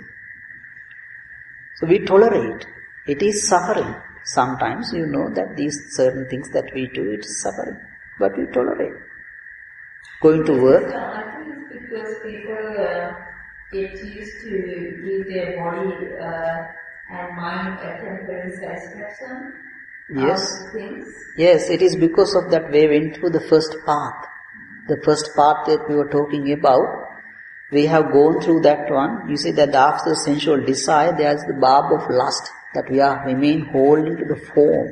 So we tolerate. It is suffering. Sometimes you know that these certain things that we do, it is suffering. But we tolerate. Going to work. So I think it's because people uh, get used to give their body uh, and mind a temporary satisfaction. Yes. Of things. Yes, it is because of that we went through the first path. The first path that we were talking about, we have gone through that one. You see that after sensual desire, there is the barb of lust, that we are remain holding to the form.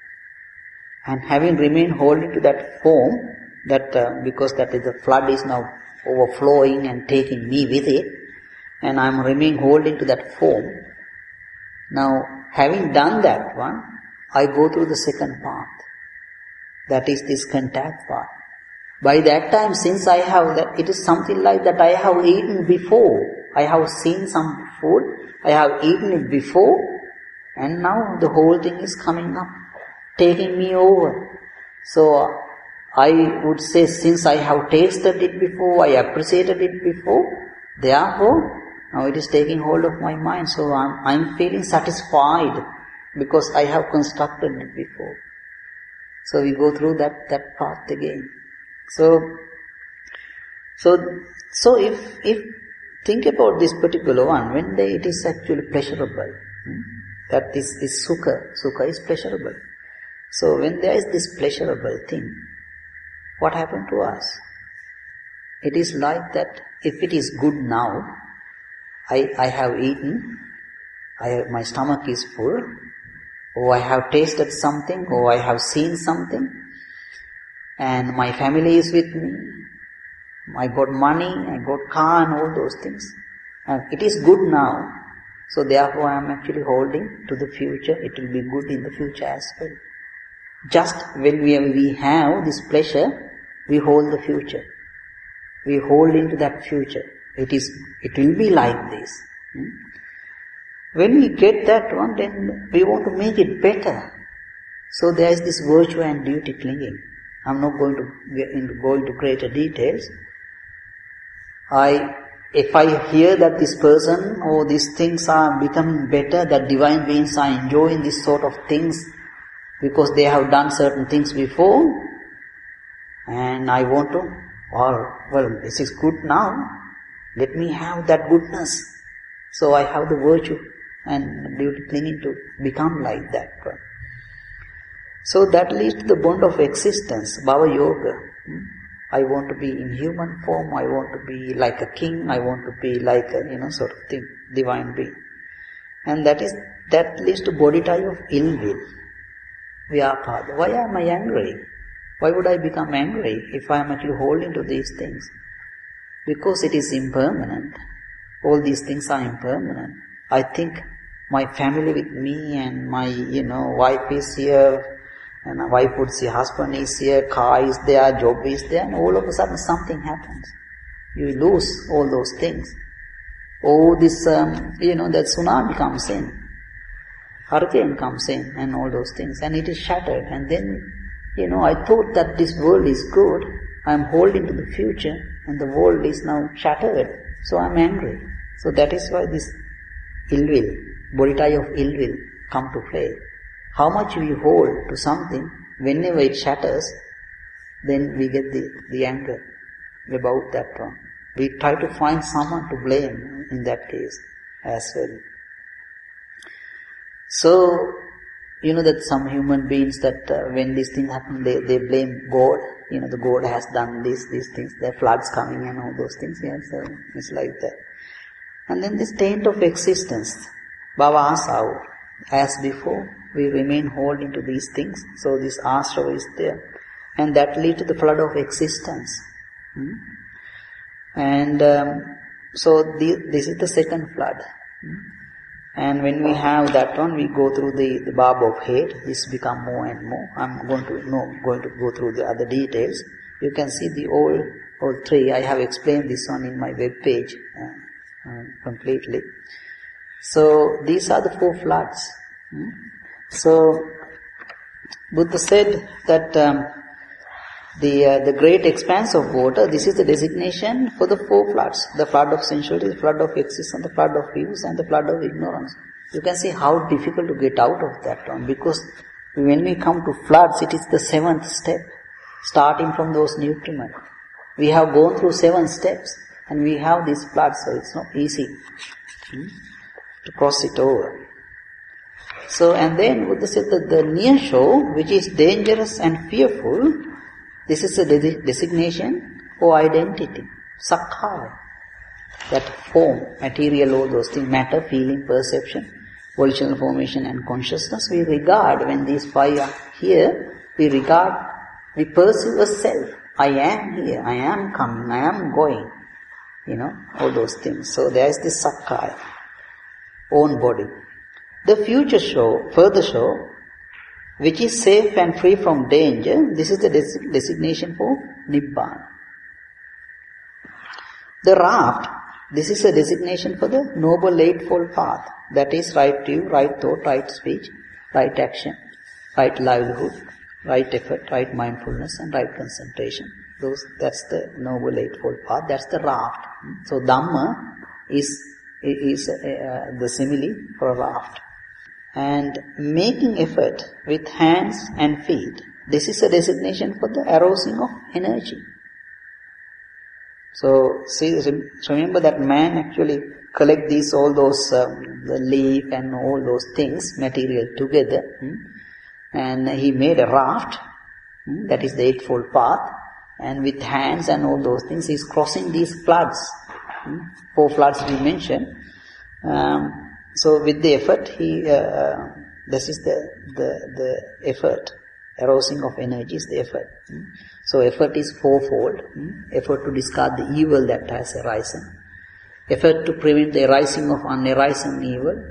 And having remained holding to that form, that uh, because that is the flood is now overflowing and taking me with it, and I am remain holding to that form. Now, having done that one, I go through the second path. That is this contact path. By that time, since I have that, it is something like that I have eaten before. I have seen some food, I have eaten it before, and now the whole thing is coming up, taking me over. So, I would say since I have tasted it before, I appreciated it before, therefore, now it is taking hold of my mind. So, I'm, I'm feeling satisfied because I have constructed it before. So, we go through that, that path again. So, so, so if, if, think about this particular one, when they, it is actually pleasurable, hmm? that this is sukha, sukha is pleasurable. So when there is this pleasurable thing, what happened to us? It is like that, if it is good now, I, I have eaten, I have, my stomach is full, or I have tasted something, or I have seen something, and my family is with me, I got money, I got car and all those things. And it is good now, so therefore I am actually holding to the future, it will be good in the future as well. Just when we, we have this pleasure, we hold the future. We hold into that future. It is, it will be like this. Hmm? When we get that one, then we want to make it better. So there is this virtue and duty clinging. I am not going to get into, go into greater details. I, if I hear that this person or these things are becoming better, that divine beings are enjoying this sort of things because they have done certain things before, and I want to, or, well, this is good now, let me have that goodness. So I have the virtue and duty clinging to become like that one. So that leads to the bond of existence, Bhava Yoga. I want to be in human form, I want to be like a king, I want to be like a, you know, sort of thing, divine being. And that is, that leads to body type of ill will. Vyapada. Why am I angry? Why would I become angry if I am actually holding to these things? Because it is impermanent. All these things are impermanent. I think my family with me and my, you know, wife is here, and my wife would say husband is here, car is there, job is there, and all of a sudden something happens. You lose all those things. Oh, this, um, you know, that tsunami comes in, hurricane comes in, and all those things, and it is shattered. And then, you know, I thought that this world is good, I am holding to the future, and the world is now shattered, so I am angry. So that is why this ill will, bodhidaya of ill will come to play. How much we hold to something, whenever it shatters, then we get the, the anger about that one. We try to find someone to blame in that case as well. So, you know that some human beings that uh, when these things happen, they, they blame God. You know, the God has done this, these things, there are floods coming and all those things. Yeah, so it's like that. And then this taint of existence, bhava asava, as before, we remain holding to these things. So this asava is there. And that leads to the flood of existence. Hmm? And um, so the, this is the second flood. Hmm? And when we have that one, we go through the, the barb of hate. This become more and more. I'm going to no going to go through the other details. You can see the all all three. I have explained this one in my web page uh, uh, completely. So these are the four floods. Hmm? So Buddha said that um, the uh, the great expanse of water. This is the designation for the four floods: the flood of sensuality, the flood of existence, the flood of views, and the flood of ignorance. You can see how difficult to get out of that one, because when we come to floods, it is the seventh step, starting from those nutriment. We have gone through seven steps, and we have these floods, so it's not easy hmm, to cross it over. So, and then Buddha said that the near shore, which is dangerous and fearful, this is a de- designation for identity, sakkaya. That form, material, all those things, matter, feeling, perception, volitional formation and consciousness, we regard, when these five are here, we regard, we perceive a self. I am here, I am coming, I am going. You know, all those things. So there is this sakkaya, own body. The future show, further show, which is safe and free from danger, this is the des- designation for Nibbana. The raft, this is a designation for the Noble Eightfold Path. That is right view, right thought, right speech, right action, right livelihood, right effort, right mindfulness and right concentration. Those, that's the Noble Eightfold Path, that's the raft. So Dhamma is, is uh, the simile for a raft. And making effort with hands and feet, this is a designation for the arousing of energy. So, see, remember that man actually collect these, all those, um, the leaf and all those things, material together, hmm? and he made a raft, hmm? that is the Eightfold Path, and with hands and all those things, he's crossing these floods, hmm? four floods we mentioned. Um, so with the effort, he, uh, this is the, the, the effort, arousing of energy is the effort. Hmm? So effort is fourfold. Hmm? Effort to discard the evil that has arisen. Effort to prevent the arising of unarisen evil.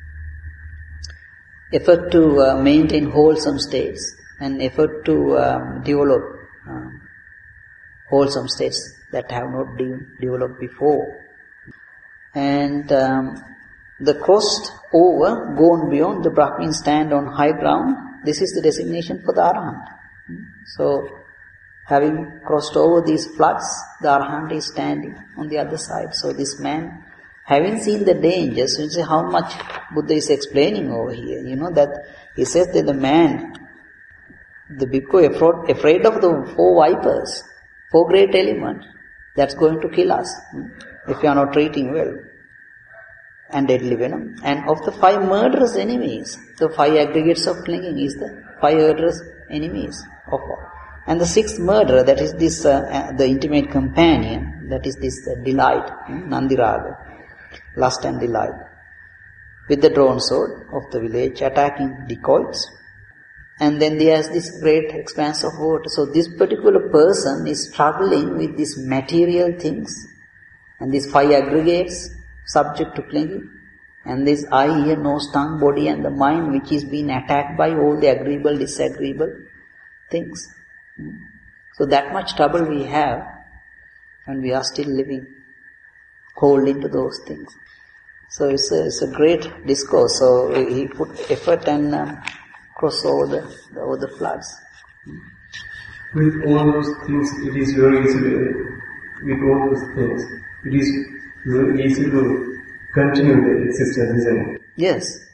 Effort to uh, maintain wholesome states. And effort to um, develop um, wholesome states that have not de- developed before. And um, the crossed over, gone beyond, the Brahmin stand on high ground. This is the designation for the Arahant. Hmm? So, having crossed over these floods, the Arahant is standing on the other side. So this man, having seen the dangers, you see how much Buddha is explaining over here. You know that he says that the man, the bhikkhu, afraid of the four vipers, four great elements, that's going to kill us if we are not treating well. And deadly venom. And of the five murderous enemies, the five aggregates of clinging is the five murderous enemies of all. And the sixth murderer, that is this, uh, the intimate companion, that is this uh, delight, hmm? Nandiraga, lust and delight, with the drawn sword of the village, attacking dacoits. And then there's this great expanse of water. So this particular person is struggling with these material things, and these five aggregates, subject to clinging, and this eye, ear, nose, tongue, body and the mind, which is being attacked by all the agreeable, disagreeable things. So that much trouble we have, and we are still living, hold into those things. So it's a, it's a great discourse. So he put effort and um, cross over the, the, over the floods. With all those things, it is very easy to, with all those things, it is very easy to continue the existence, isn't it? Yes.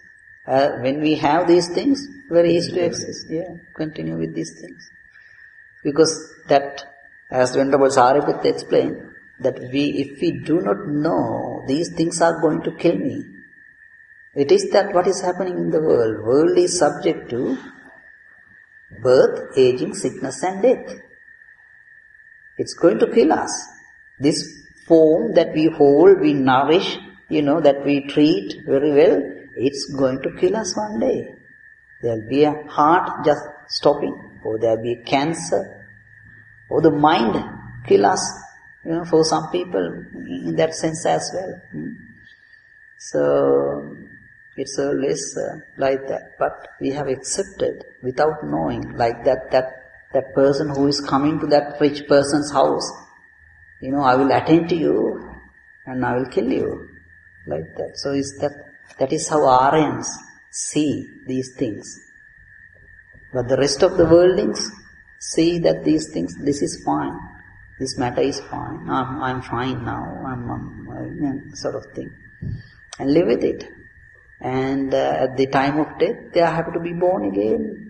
Uh, when we have these things, very easy to exist. Yeah, continue with these things. Because that, as Venerable Sariputta explained, that we, if we do not know these things are going to kill me, it is that what is happening in the world. World is subject to birth, aging, sickness and death. It's going to kill us. This form that we hold, we nourish, you know, that we treat very well, it's going to kill us one day. There'll be a heart just stopping, or there'll be a cancer, or the mind kill us, you know, for some people in that sense as well. Hmm? So, it's always uh, like that. But we have accepted without knowing, like that, that, that person who is coming to that rich person's house, you know, I will attend to you and I will kill you. Like that. So is that, that is how Aryans see these things. But the rest of the worldlings see that these things, this is fine. This matter is fine. I'm, I'm fine now. I'm, I'm, sort of thing. And live with it. And uh, at the time of death, they are happy to be born again.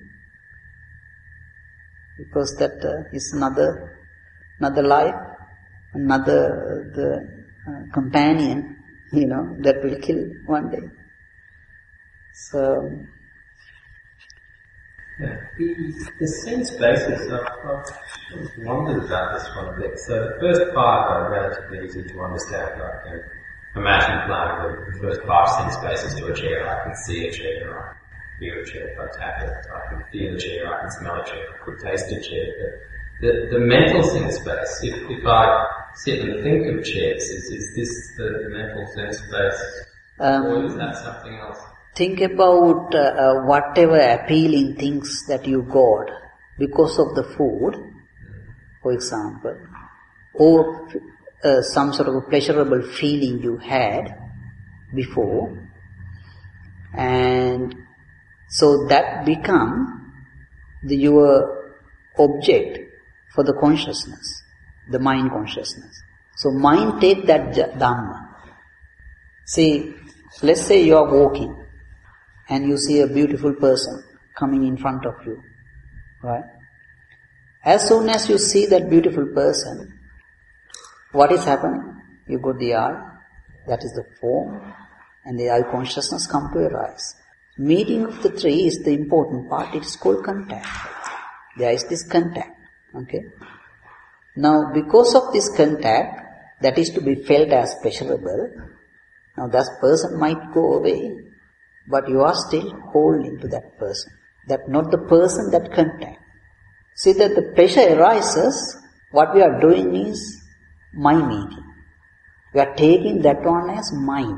Because that uh, is another, another life, another the uh, companion, you know, that will kill one day. So, yeah, the, the sense basis, I've, I've wondered about this one a bit. So the first part are relatively easy to understand. Like, you know, imagine applying the first part sense basis to a chair. I can see a chair, I can feel a chair, if I tap it, I can feel a chair, I can smell a chair, I could taste a chair. But the, the mental sense base, if, if I sit and think of chairs, is, is this the mental sense base, um, or is that something else? Think about uh, uh, whatever appealing things that you got because of the food, for example, or uh, some sort of a pleasurable feeling you had before, and so that become the, your object for the consciousness, the mind consciousness. So mind take that Dhamma. See, let's say you are walking and you see a beautiful person coming in front of you, right? As soon as you see that beautiful person, what is happening? You got the eye, that is the form, and the eye consciousness come to arise. Meeting of the three is the important part, it is called contact. There is this contact, okay? Now, because of this contact, that is to be felt as pleasurable, now that person might go away, but you are still holding to that person. That not the person, that contact. See that the pleasure arises, what we are doing is mind making. We are taking that one as mind.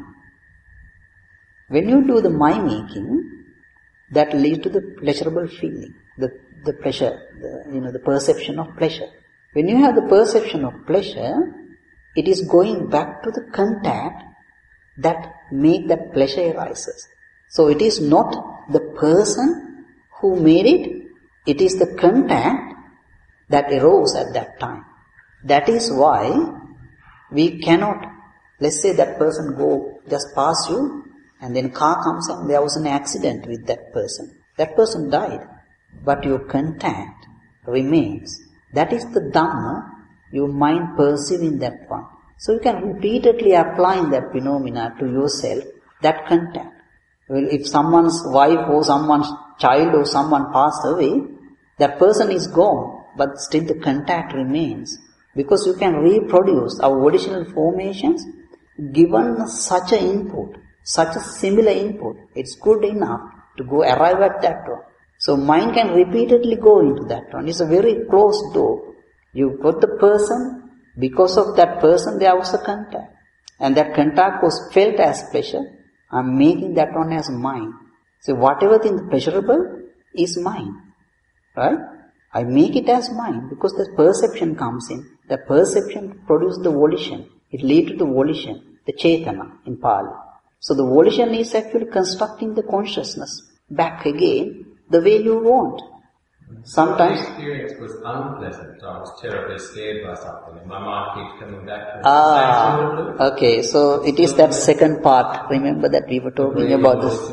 When you do the mind making, that leads to the pleasurable feeling, the, the pleasure, the, you know, the perception of pleasure. When you have the perception of pleasure, it is going back to the contact that make that pleasure arises. So it is not the person who made it, it is the contact that arose at that time. That is why we cannot, let's say that person go just past you and then car comes and there was an accident with that person. That person died, but your contact remains. That is the Dhamma, your mind perceiving that one. So you can repeatedly apply that phenomena to yourself, that contact. Well, if someone's wife or someone's child or someone passed away, that person is gone, but still the contact remains. Because you can reproduce our original formations given such an input, such a similar input. It's good enough to go arrive at that one. So mind can repeatedly go into that one. It's a very closed door. You got the person, because of that person there was a contact. And that contact was felt as pleasure. I'm making that one as mine. So whatever thing pleasurable is mine. Right? I make it as mine because the perception comes in. The perception produces the volition. It leads to the volition, the chetana in Pali. So the volition is actually constructing the consciousness back again the way you want. Sometimes... The experience was unpleasant. I was terribly scared by something and my mind keeps coming back to Ah, okay. So it is that second part. Remember that we were talking about this.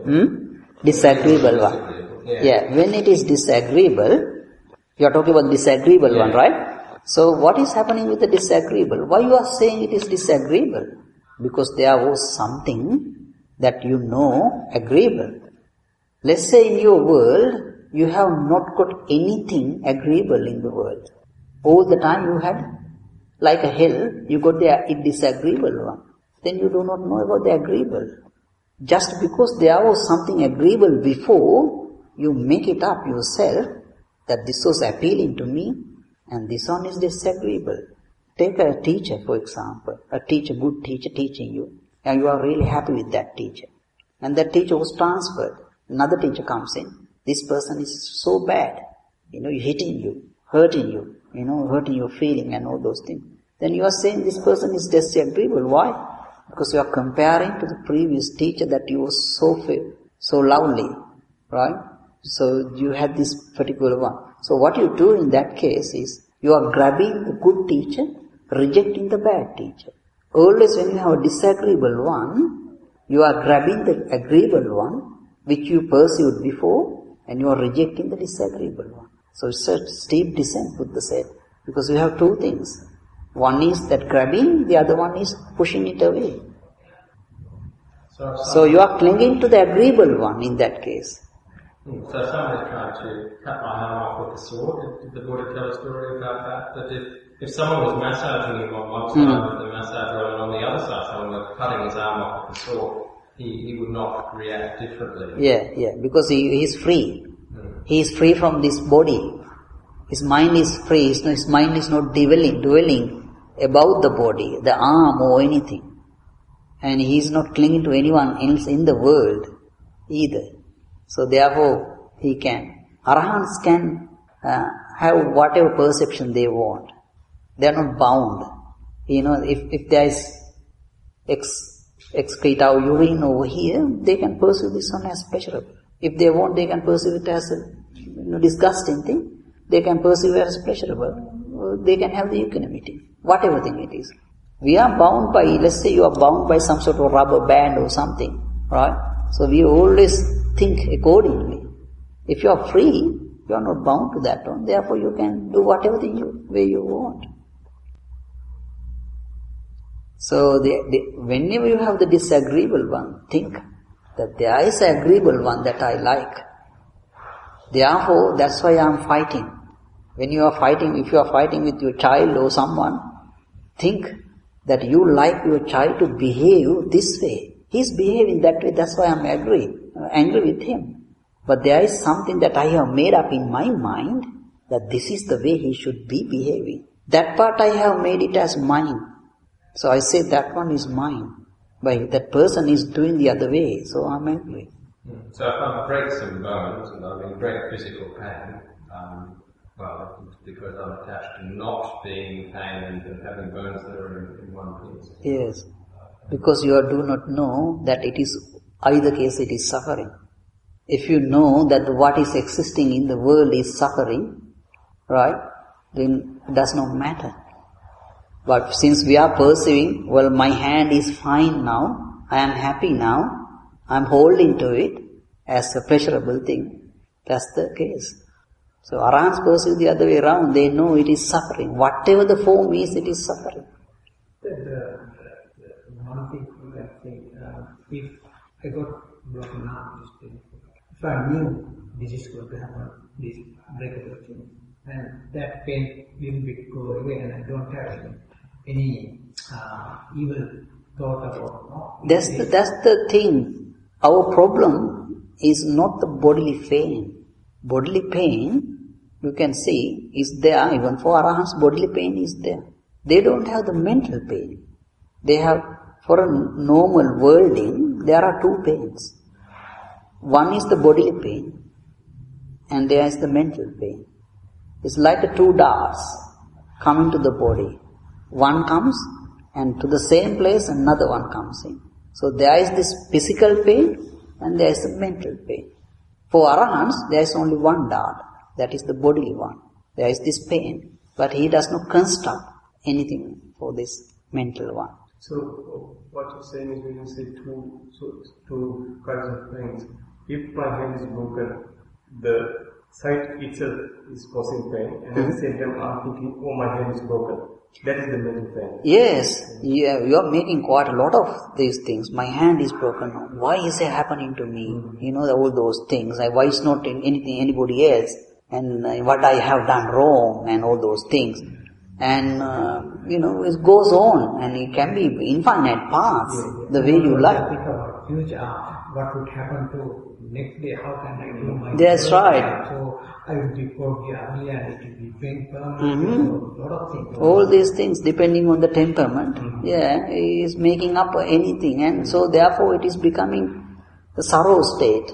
Hmm? Disagreeable one. Yeah. Yeah, when it is disagreeable, you are talking about disagreeable Yeah. one, right? So what is happening with the disagreeable? Why you are saying it is disagreeable? Because there was something that you know agreeable. Let's say in your world, you have not got anything agreeable in the world. All the time you had, like a hell, you got the disagreeable one. Then you do not know about the agreeable. Just because there was something agreeable before, you make it up yourself that this was appealing to me and this one is disagreeable. Take a teacher, for example, a teacher, good teacher teaching you, and you are really happy with that teacher. And that teacher was transferred. Another teacher comes in. This person is so bad, you know, hitting you, hurting you, you know, hurting your feeling and all those things. Then you are saying this person is disagreeable. Why? Because you are comparing to the previous teacher that you were so fair, so lovely, right? So you had this particular one. So what you do in that case is, you are grabbing the good teacher, rejecting the bad teacher. Always when you have a disagreeable one, you are grabbing the agreeable one, which you pursued before, and you are rejecting the disagreeable one. So it's a steep descent, Buddha said, because you have two things. One is that grabbing, the other one is pushing it away. So, So you are clinging to the agreeable one in that case. So someone is trying to cut my arm off with a sword. Did the Buddha tell a story about that? That if, if someone was massaging him on one side Mm. with the massager and on the other side someone was cutting his arm off with a sword, he, he would not react differently. Yeah, yeah, because he, he is free. Mm. He is free from this body. His mind is free. His, his mind is not dwelling, dwelling about the body, the arm or anything. And he is not clinging to anyone else in the world either. So therefore, he can. Arahants can uh, have whatever perception they want. They are not bound. You know, if, if there is ex, excrete or urine over here, they can perceive this one as pleasurable. If they want, they can perceive it as a you know, disgusting thing. They can perceive it as pleasurable. They can have the equanimity. Whatever thing it is. We are bound by, let's say you are bound by some sort of rubber band or something, right? So we always think accordingly. If you are free, you are not bound to that one. Therefore you can do whatever thing you, way you want. So the, the, whenever you have the disagreeable one, think that there is an agreeable one that I like. Therefore, that's why I am fighting. When you are fighting, if you are fighting with your child or someone, think that you like your child to behave this way. He is behaving that way, that's why I am angry, angry with him. But there is something that I have made up in my mind, that this is the way he should be behaving. That part I have made it as mine. So I say that one is mine. But that person is doing the other way, so I am angry. So if I break some bones and I'm in great physical pain, um, well, it's because I'm attached to not being in pain and, and having bones that are in, in one piece. Yes, because you do not know that it is, either case it is suffering. If you know that what is existing in the world is suffering, right, then it does not matter. But since we are perceiving, well, my hand is fine now, I am happy now, I am holding to it as a pleasurable thing, that's the case. So Arahants perceive the other way around, they know it is suffering. Whatever the form is, it is suffering. The, the, the one thing that thing, uh, if I got broken arm, if I knew this is going to happen, this breakable thing, and that pain little bit go away and I don't have any, any uh, evil thought about oh, That's the, that's the thing. Our problem is not the bodily pain. Bodily pain, you can see, is there. Even for Arahants, bodily pain is there. They don't have the mental pain. They have, for a normal worldling, there are two pains. One is the bodily pain, and there is the mental pain. It's like the two darts coming to the body. One comes, and to the same place another one comes in. So there is this physical pain, and there is the mental pain. For Arahants, there is only one dart. That is the bodily one. There is this pain, but he does not construct anything for this mental one. So what you're saying is when you say two, so two kinds of pains. If my hand is broken, the site itself is causing pain, and at the same time I'm thinking, oh, my hand is broken. That is the mental pain. Yes, yeah, you are making quite a lot of these things. My hand is broken. Why is it happening to me? Mm-hmm. You know, all those things. Why is not in anything anybody else? And uh, what I have done wrong and all those things. And, uh, you know, it goes on and it can be infinite paths, yeah, yeah. the way you like. Think about future, what would happen to next day, how can I do my That's right. So I will be probably ugly and it will be painful, mm-hmm. a lot of things. All these things depending on the temperament, mm-hmm. yeah, is making up anything, and mm-hmm. so therefore it is becoming the sorrow state.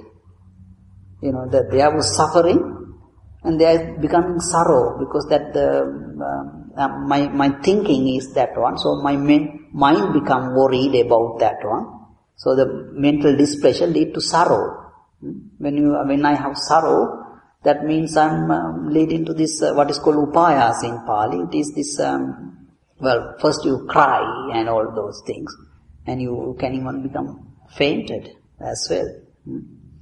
You know, that there was suffering and there is becoming sorrow because that the, um, uh, my, my thinking is that one, so my men, mind become worried about that one. So the mental displeasure lead to sorrow. When you, when I have sorrow, that means I'm um, leading to this, uh, what is called upayas in Pali. It is this, um, well, first you cry and all those things. And you can even become fainted as well. Hmm?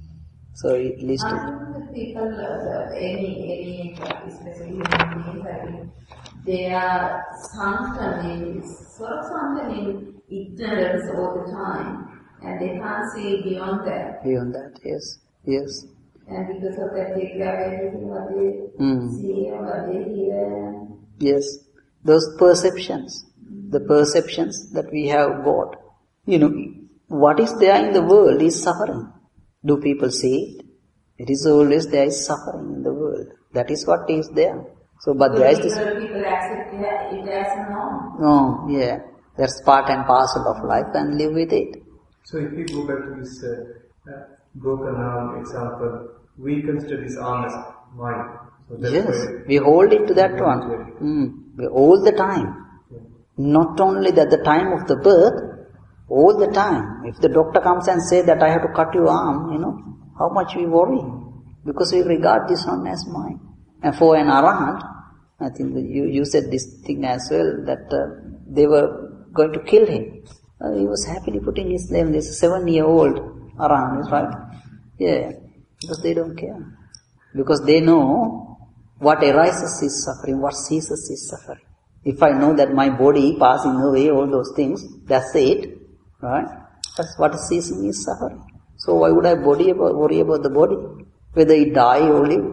So it leads to... Are people, uh, any, any, especially human beings, I think, they are sunken in, sort of sunken in ignorance all the time. And they can't see beyond that. Beyond that, yes, yes. And because of that, they grab everything what they mm. see and what they hear. Yes, those perceptions, mm. the perceptions that we have got. You know, what is there in the world is suffering. Do people see it? It is always there is suffering in the world. That is what is there. So, but so there is people, this... People accept it as a norm. No, yeah. That's part and parcel of life and live with it. So if we go back to this uh, uh, broken arm example, we consider this arm as mine. So that's yes, we hold it to that one. Mm. All the time. Yeah. Not only at the time of the birth, all the time. If the doctor comes and says that I have to cut your arm, you know, how much we worry. Because we regard this one as mine. And for an arahant, I think that you, you said this thing as well, that uh, they were going to kill him. Uh, he was happily putting his name, this seven-year-old arahant, is right? Yeah, because they don't care. Because they know what arises is suffering, what ceases is suffering. If I know that my body passing away, all those things, that's it, right? That's what is ceasing is suffering. So why would I body about, worry about the body? Whether it die or live?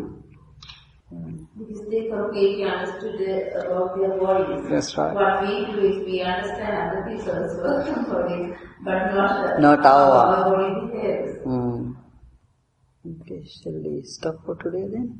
Because they completely understood about their bodies. That's right. What we do is we understand other people's bodies, but not, not our our body behaves. Mm. Okay, shall we stop for today then?